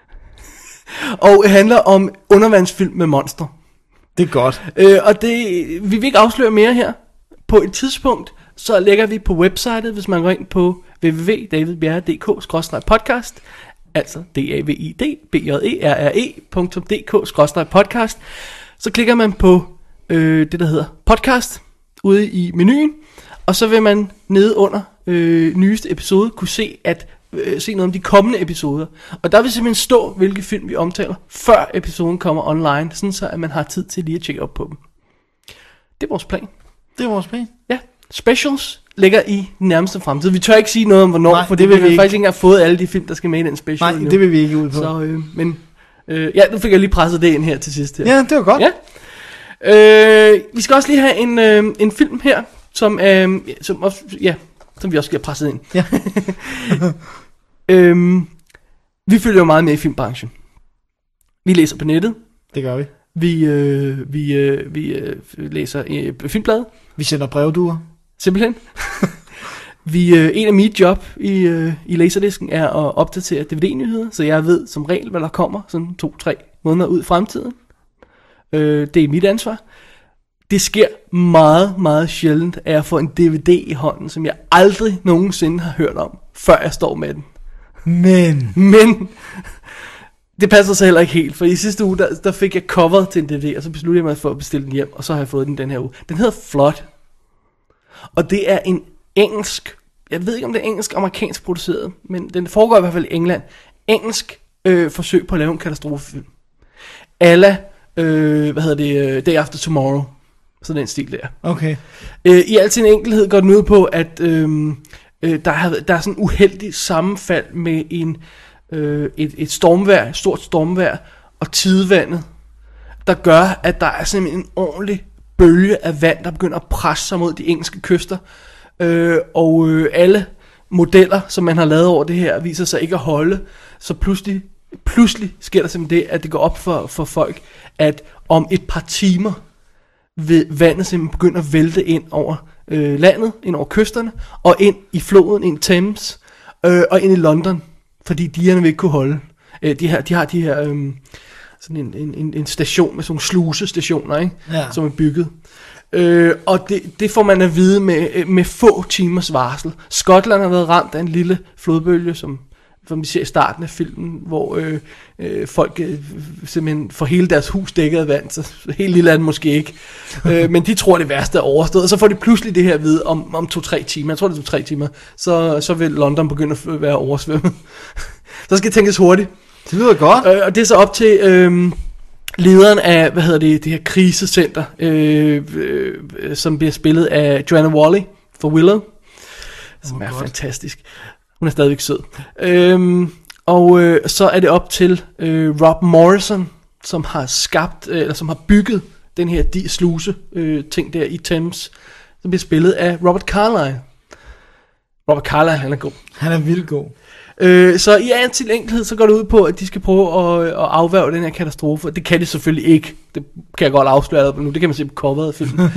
Og handler om undervandsfilm med monster. Det er godt. Øh, og det, vi vil ikke afsløre mere her. På et tidspunkt, så lægger vi på websitet, hvis man går ind på w w w punktum david bjerre punktum d k skråstreg podcast, altså d a v i d b j e r r e punktum d k skråstreg podcast, så klikker man på øh, det, der hedder podcast, ude i menuen, og så vil man nede under øh, nyeste episode kunne se, at øh, se noget om de kommende episoder. Og der vil simpelthen stå, hvilke film vi omtaler, før episoden kommer online, sådan så at man har tid til lige at tjekke op på dem. Det er vores plan. Det er vores plan. Ja, specials ligger i den nærmeste fremtid. Vi tør ikke sige noget om hvornår, Nej, for det, det det vil vil vi vi faktisk ikke have fået alle de film, der skal med i den special. Nej, nu. det vil vi ikke ud på. Så, øh, men øh, ja, nu fik jeg lige presset det ind her til sidst. Her. Ja, det var godt. Ja. Øh, vi skal også lige have en, øh, en film her, som, øh, som, også, ja, som vi også skal have presset ind. Ja. øhm, vi følger jo meget med i filmbranchen. Vi læser på nettet. Det gør vi. Vi, øh, vi, øh, vi øh, læser øh, filmblad. Vi sender brevduer. Simpelthen. vi, øh, en af mit job i, øh, i Laserdisken er at opdatere D V D-nyheder, så jeg ved som regel, hvad der kommer sådan to-tre måneder ud i fremtiden. Øh, det er mit ansvar. Det sker meget, meget sjældent, at jeg får en D V D i hånden, som jeg aldrig nogensinde har hørt om, før jeg står med den. Men... Men... Det passer så heller ikke helt, for i sidste uge, der, der fik jeg coveret til en D V D, og så besluttede jeg mig for at bestille den hjem, og så har jeg fået den den her uge. Den hedder Flood. Og det er en engelsk, jeg ved ikke om det er engelsk-amerikansk produceret, men den foregår i hvert fald i England. Engelsk øh, forsøg på at lave en katastrofefilm. A la, øh, hvad hedder det, uh, Day After Tomorrow. Sådan en stil der. Okay. Øh, I al sin enkelhed går den ud på, at øh, øh, der, er, der er sådan en uheldig sammenfald med en, øh, et, et stormvejr, et stort stormvejr, og tidevandet, der gør, at der er simpelthen en ordentlig bølge af vand, der begynder at presse sig mod de engelske kyster. Øh, og øh, alle modeller, som man har lavet over det her, viser sig ikke at holde. Så pludselig, pludselig sker der simpelthen det, at det går op for, for folk, at om et par timer vil vandet simpelthen begynde at vælte ind over øh, landet, ind over kysterne, og ind i floden, ind i Thames, øh, og ind i London, fordi digerne vil ikke kunne holde. Øh, de, her, de har de her, øh, sådan en, en, en station med sådan nogle slusestationer, ikke? Ja. Som er bygget. Øh, og det, det får man at vide med, med få timers varsel. Skotland har været ramt af en lille flodbølge, som, som vi ser i starten af filmen, hvor øh, øh, folk øh, simpelthen får hele deres hus dækket af vand, så helt lille land måske ikke. øh, men de tror, det værste er overstået, og så får de pludselig det her at vide om, om to-tre timer. Jeg tror, det er to-tre timer. Så, så vil London begynde at være oversvømmet. Så skal det tænkes hurtigt. Det lyder godt. Øh, og det er så op til øh, lederen af, hvad hedder det, det her krisecenter, øh, øh, som bliver spillet af Joanna Whalley for Willow, som oh, er God. fantastisk. Hun er stadigvæk sød. Øhm, og øh, så er det op til øh, Rob Morrison, som har skabt, øh, eller som har bygget den her de sluse øh, ting der i Thames, som bliver spillet af Robert Carlyle. Robert Carlyle, han er god. Han er vildt god. Øh, så i al sin enkelhed, så går det ud på, at de skal prøve at, at afværge den her katastrofe. Det kan de selvfølgelig ikke. Det kan jeg godt afsløre nu. Det kan man se på coveret af filmen.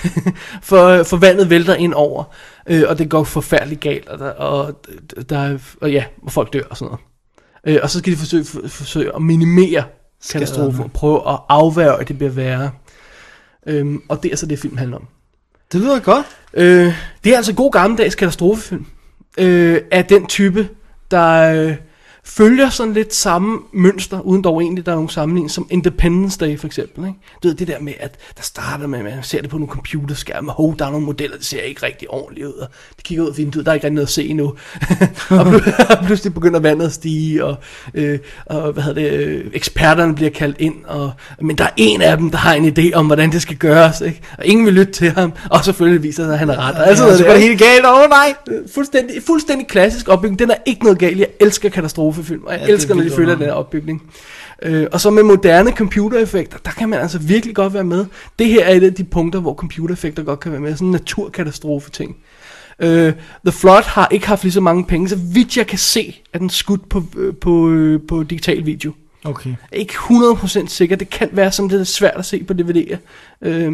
for, for vandet vælter ind over, øh, og det går forfærdeligt galt, og der, og, der, og ja, og folk dør og sådan noget. Øh, og så skal de forsøge, for, forsøge at minimere katastrofen, og prøve at afværge, at det bliver værre. Øh, og det er så det, film handler om. Det lyder godt. Øh, det er altså god gammeldags katastrofefilm. Øh, af den type, der øh, følger sådan lidt samme mønster, uden dog egentlig der er nogen sammenligning, som Independence Day for eksempel. Ikke? Du ved, det der med, at der starter med, at man ser det på nogle computerskærme, hov, der er nogle modeller, det ser ikke rigtig ordentligt ud, og de kigger ud af vinduet, der er ikke rigtig noget at se endnu. og pl- pludselig begynder vandet at stige, og, øh, og hvad hedder det, øh, eksperterne bliver kaldt ind, og, men der er en af dem, der har en idé om, hvordan det skal gøres, ikke? Og ingen vil lytte til ham, og selvfølgelig viser sig, at han er ret. Altså, ja, så går det helt galt, åh oh, nej! Fuldstændig, fuldstændig klassisk opbygning, den er ikke noget galt, jeg elsker katastrofefilm, og jeg ja, elsker, når de følger den her opbygning. Øh, og så med moderne computereffekter, der kan man altså virkelig godt være med. Det her er et af de punkter, hvor computereffekter godt kan være med. Sådan en naturkatastrofe ting. Øh, The Flood har ikke haft lige så mange penge, så vidt jeg kan se, er den skudt på, på, på, på digital video. Okay. Jeg er ikke hundrede procent sikker. Det kan være, som det er svært at se på D V D'er. Øh,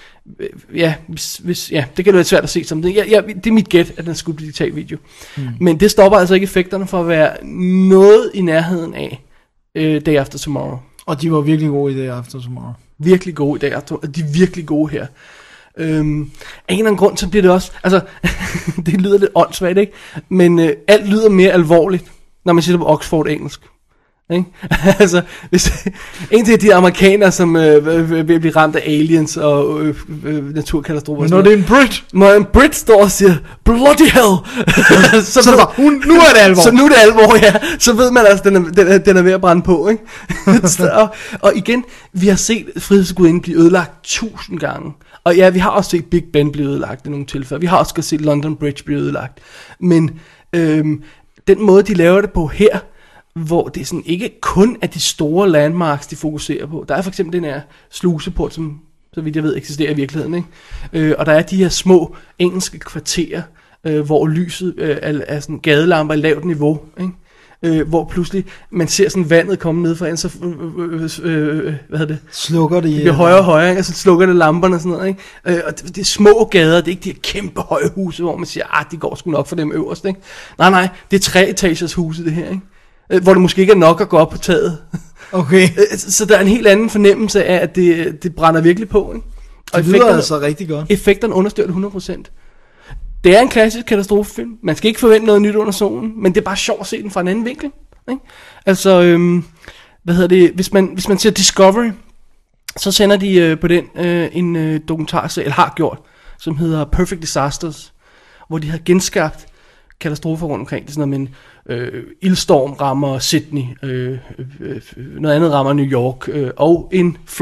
ja, hvis, hvis, ja, det kan være svært at se som det. Ja, ja, det er mit gæt, at den skudt på digital video. Hmm. Men det stopper altså ikke effekterne for at være noget i nærheden af uh, Day After Tomorrow. Og de var virkelig gode i Day After Tomorrow. Virkelig gode i Day After Tomorrow. De er virkelig gode her. Øhm, af en eller anden grund, så bliver det også, altså, det lyder lidt åndssvagt, ikke? Men øh, alt lyder mere alvorligt, når man siger det på Oxford engelsk. Ikke? altså, hvis, en til de amerikanere, som øh, vil blive ramt af aliens og øh, øh, naturkatastrofer. Men når det er en Brit. Når en Brit står og siger, bloody hell. så, så ved, hun, nu er det alvor. Så nu er det alvor, ja. Så ved man altså, den er, den er, den er ved at brænde på. Ikke? så, og, og igen, vi har set Frihedsgudinde blive ødelagt tusind gange. Og ja, vi har også set Big Ben blive ødelagt i nogle tilfælde. Vi har også set London Bridge blive ødelagt. Men øhm, den måde, de laver det på her, hvor det sådan ikke kun er de store landmarks, de fokuserer på. Der er for eksempel den her sluseport, som så vidt jeg ved eksisterer i virkeligheden, ikke? Øh, og der er de her små engelske kvarterer, øh, hvor lyset øh, er, er sådan gadelamper i lavt niveau, ikke? Øh, hvor pludselig man ser sådan vandet komme ned fra en, så øh, øh, øh, hvad hedder det? Slukker det. Det bliver højere og højere, ikke? Og så slukker det lamperne og sådan noget, ikke? Øh, og det, det er små gader, det er ikke de her kæmpe høje huse, hvor man siger, ah, de går sgu nok for dem øverst, ikke? Nej, nej, det er tre etagers huse, det her, ikke? Hvor det måske ikke er nok at gå op på taget. Okay. Så der er en helt anden fornemmelse af, at det, det brænder virkelig på, ikke? Og det lyder altså rigtig godt. Effekterne understøtter det hundrede procent. Det er en klassisk katastrofefilm. Man skal ikke forvente noget nyt under solen, men det er bare sjovt at se den fra en anden vinkel, ikke? Altså, øhm, hvad hedder det, hvis man, hvis man ser Discovery, så sender de øh, på den øh, en øh, dokumentarserie, eller har gjort, som hedder Perfect Disasters, hvor de har genskabt katastrofer rundt omkring. Det er sådan noget med en øh, ildstorm rammer Sydney, øh, øh, noget andet rammer New York, øh, og en flood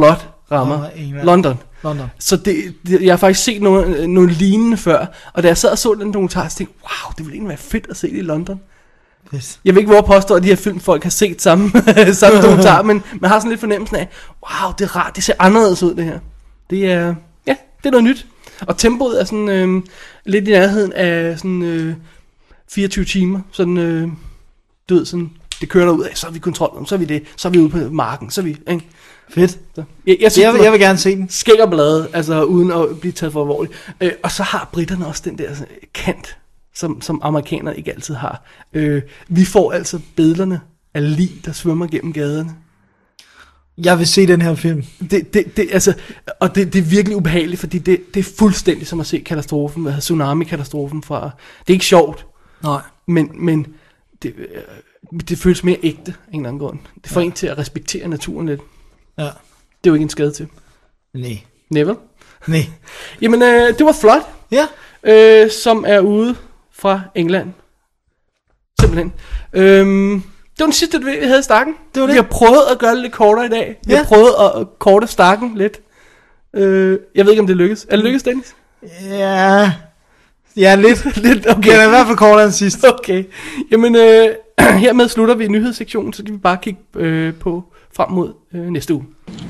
rammer Rammer England. London. London. Så det, det, jeg har faktisk set noget, noget lignende før, og da jeg sad og så den dokumentar, så tænkte jeg, wow, det ville egentlig være fedt at se det i London. Yes. Jeg vil ikke våge at påstå, at de her filmfolk har set samme, samme dokumentar, men man har sådan lidt fornemmelsen af, wow, det er rart, det ser anderledes ud det her. Det er, ja, det er noget nyt. Og tempoet er sådan øh, lidt i nærheden af sådan øh, fireogtyve timer, sådan, øh, du ved, sådan, det kører derud af, så er vi kontrol, så er vi det, så er vi ude på marken, så er vi, ikke? Fedt. Så, jeg, jeg, synes, Jeg vil, jeg vil gerne se den. skæg og blade, altså uden at blive taget for alvorligt. Øh, og så har britterne også den der altså, kant, som, som amerikanere ikke altid har. Øh, vi får altså billederne af lig, der svømmer gennem gaderne. Jeg vil se den her film. Det, det, det, altså, og det, det er virkelig ubehageligt, fordi det, det er fuldstændig som at se katastrofen, altså tsunami-katastrofen fra. Det er ikke sjovt, Nej. men, men det, øh, det føles mere ægte af en eller anden grund. Det får ja. en til at respektere naturen lidt. Ja. Det er jo ikke en skade til. Nej. Never. Nej. Jamen, øh, det var flot. Ja. Øh, som er ude fra England. Simpelthen. Øhm, det var den sidste, vi havde i stakken. Det var det. Vi har prøvet at gøre det lidt kortere i dag. Vi Ja. har prøvet at korte stakken lidt. Øh, jeg ved ikke, om det lykkes. Er det lykkes, Dennis? Ja. Ja, lidt. lidt, okay. Den er i hvert fald kortere end sidst. Okay. Jamen, øh, hermed slutter vi nyhedssektionen, så kan vi bare kigge øh, på frem mod øh, næste uge.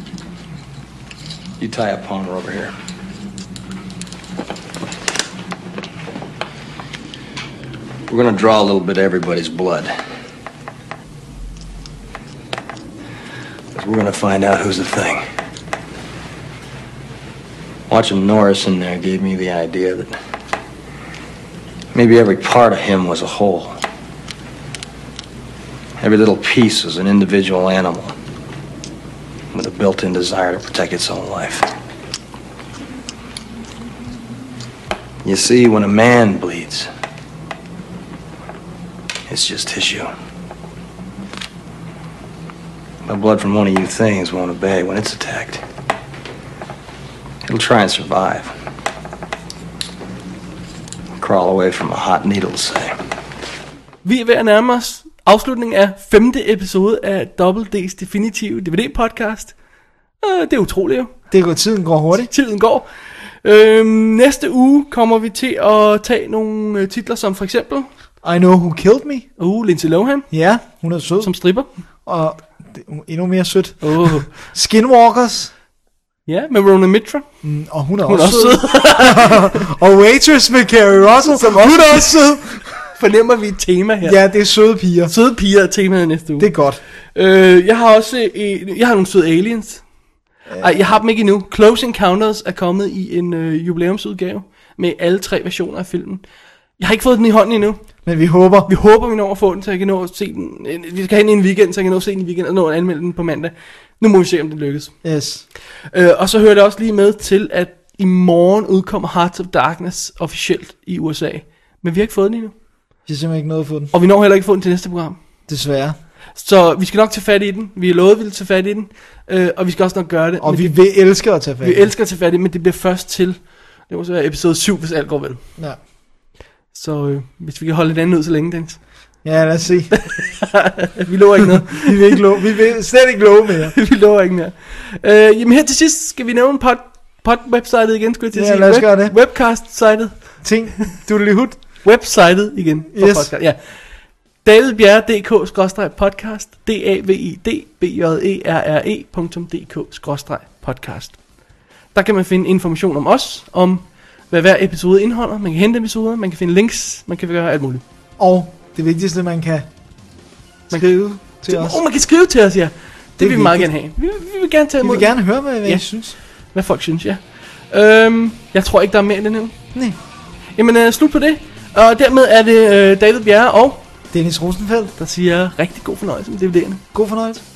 You tie a pawn over here. We're gonna draw a little bit of everybody's blood. We're gonna find out who's the thing. Watching Norris in there gave me the idea that maybe every part of him was a whole. Every little piece was an individual animal with a built-in desire to protect its own life. You see, when a man bleeds, it's just tissue. The blood from one of you things won't obey when it's attacked. It'll try and survive. Crawl away from a hot needle, say. Vi er ved at nærme os afslutningen af femte episode af Double D's definitive D V D-podcast. Øh, det er utroligt jo. Det går, tiden går hurtigt. Tiden går. Øhm, næste uge kommer vi til at tage nogle øh, titler som for eksempel I Know Who Killed Me. uh, Lindsay Lohan Ja, hun er sød. som stripper. Og det, endnu mere sødt. Oh. Skinwalkers. Ja, med Rona Mitra. Mm, og hun er Hun er også, også sød. sød. Og Waitress med Carrie Russell. Som Hun også- er også sød. Fornemmer vi et tema her. Ja, det er søde piger. Søde piger er temaet næste uge. Det er godt. Øh, jeg har også øh, jeg har nogle søde aliens. Ej, jeg har dem ikke endnu. Close Encounters er kommet i en øh, jubilæumsudgave med alle tre versioner af filmen. Jeg har ikke fået den i hånden endnu. Men vi håber. Vi håber, vi når at få den, så jeg kan nå at se den. Vi skal hen i en weekend, så jeg kan nå at se den i weekend og nå at anmelde den på mandag. Nu må vi se, om det lykkes. Yes. Øh, og så hører det også lige med til, at i morgen udkommer Hearts of Darkness officielt i U S A. Men vi har ikke fået den endnu. Jeg har simpelthen ikke noget at få den. Og vi når heller ikke at få den til næste program. Desværre. Så vi skal nok tage fat i den. Vi er lovet, at vi vil tage fat i den. Øh, og vi skal også nok gøre det. Og Men vi det, vil elske at tage fat. vi elsker at tage fat i det, men det bliver først til, det må så være episode syv, hvis alt går vel. Ja. Så øh, hvis vi kan holde lidt andet ud så længe, Dennis. Ja, lad os se. Vi lover ikke noget. Vi vil, ikke love. Vi vil slet ikke love mere. Vi lover ikke mere. Øh, jamen her til sidst skal vi nævne pod, pod websitet igen, skulle jeg til at Ja, sige. lad os gøre det. Webcast-sitet. Ting. Du er hud. Websitet igen. For Yes. podcast. Ja. davidbjerre punktum d k skråstreg podcast. D A V I D B J E R R E punktum D K skråstreg podcast. Der kan man finde information om os, om hvad hver episode indeholder. Man kan hente episoder, man kan finde links, man kan gøre alt muligt. Og det vigtigste, man kan skrive til os. Åh, oh, man kan skrive til os, ja. Det, det vil vi meget vigtigt. gerne have. Vi, vi vil gerne tage Vi imod. vil gerne høre, hvad, hvad Ja. I synes. Hvad folk synes, ja. Øhm, jeg tror ikke, der er mere i den her. Nej. Jamen, øh, slut på det. Og dermed er det øh, David Bjerre og Dennis Rosenfeldt. der siger rigtig god fornøjelse med D V D'erne. God fornøjelse.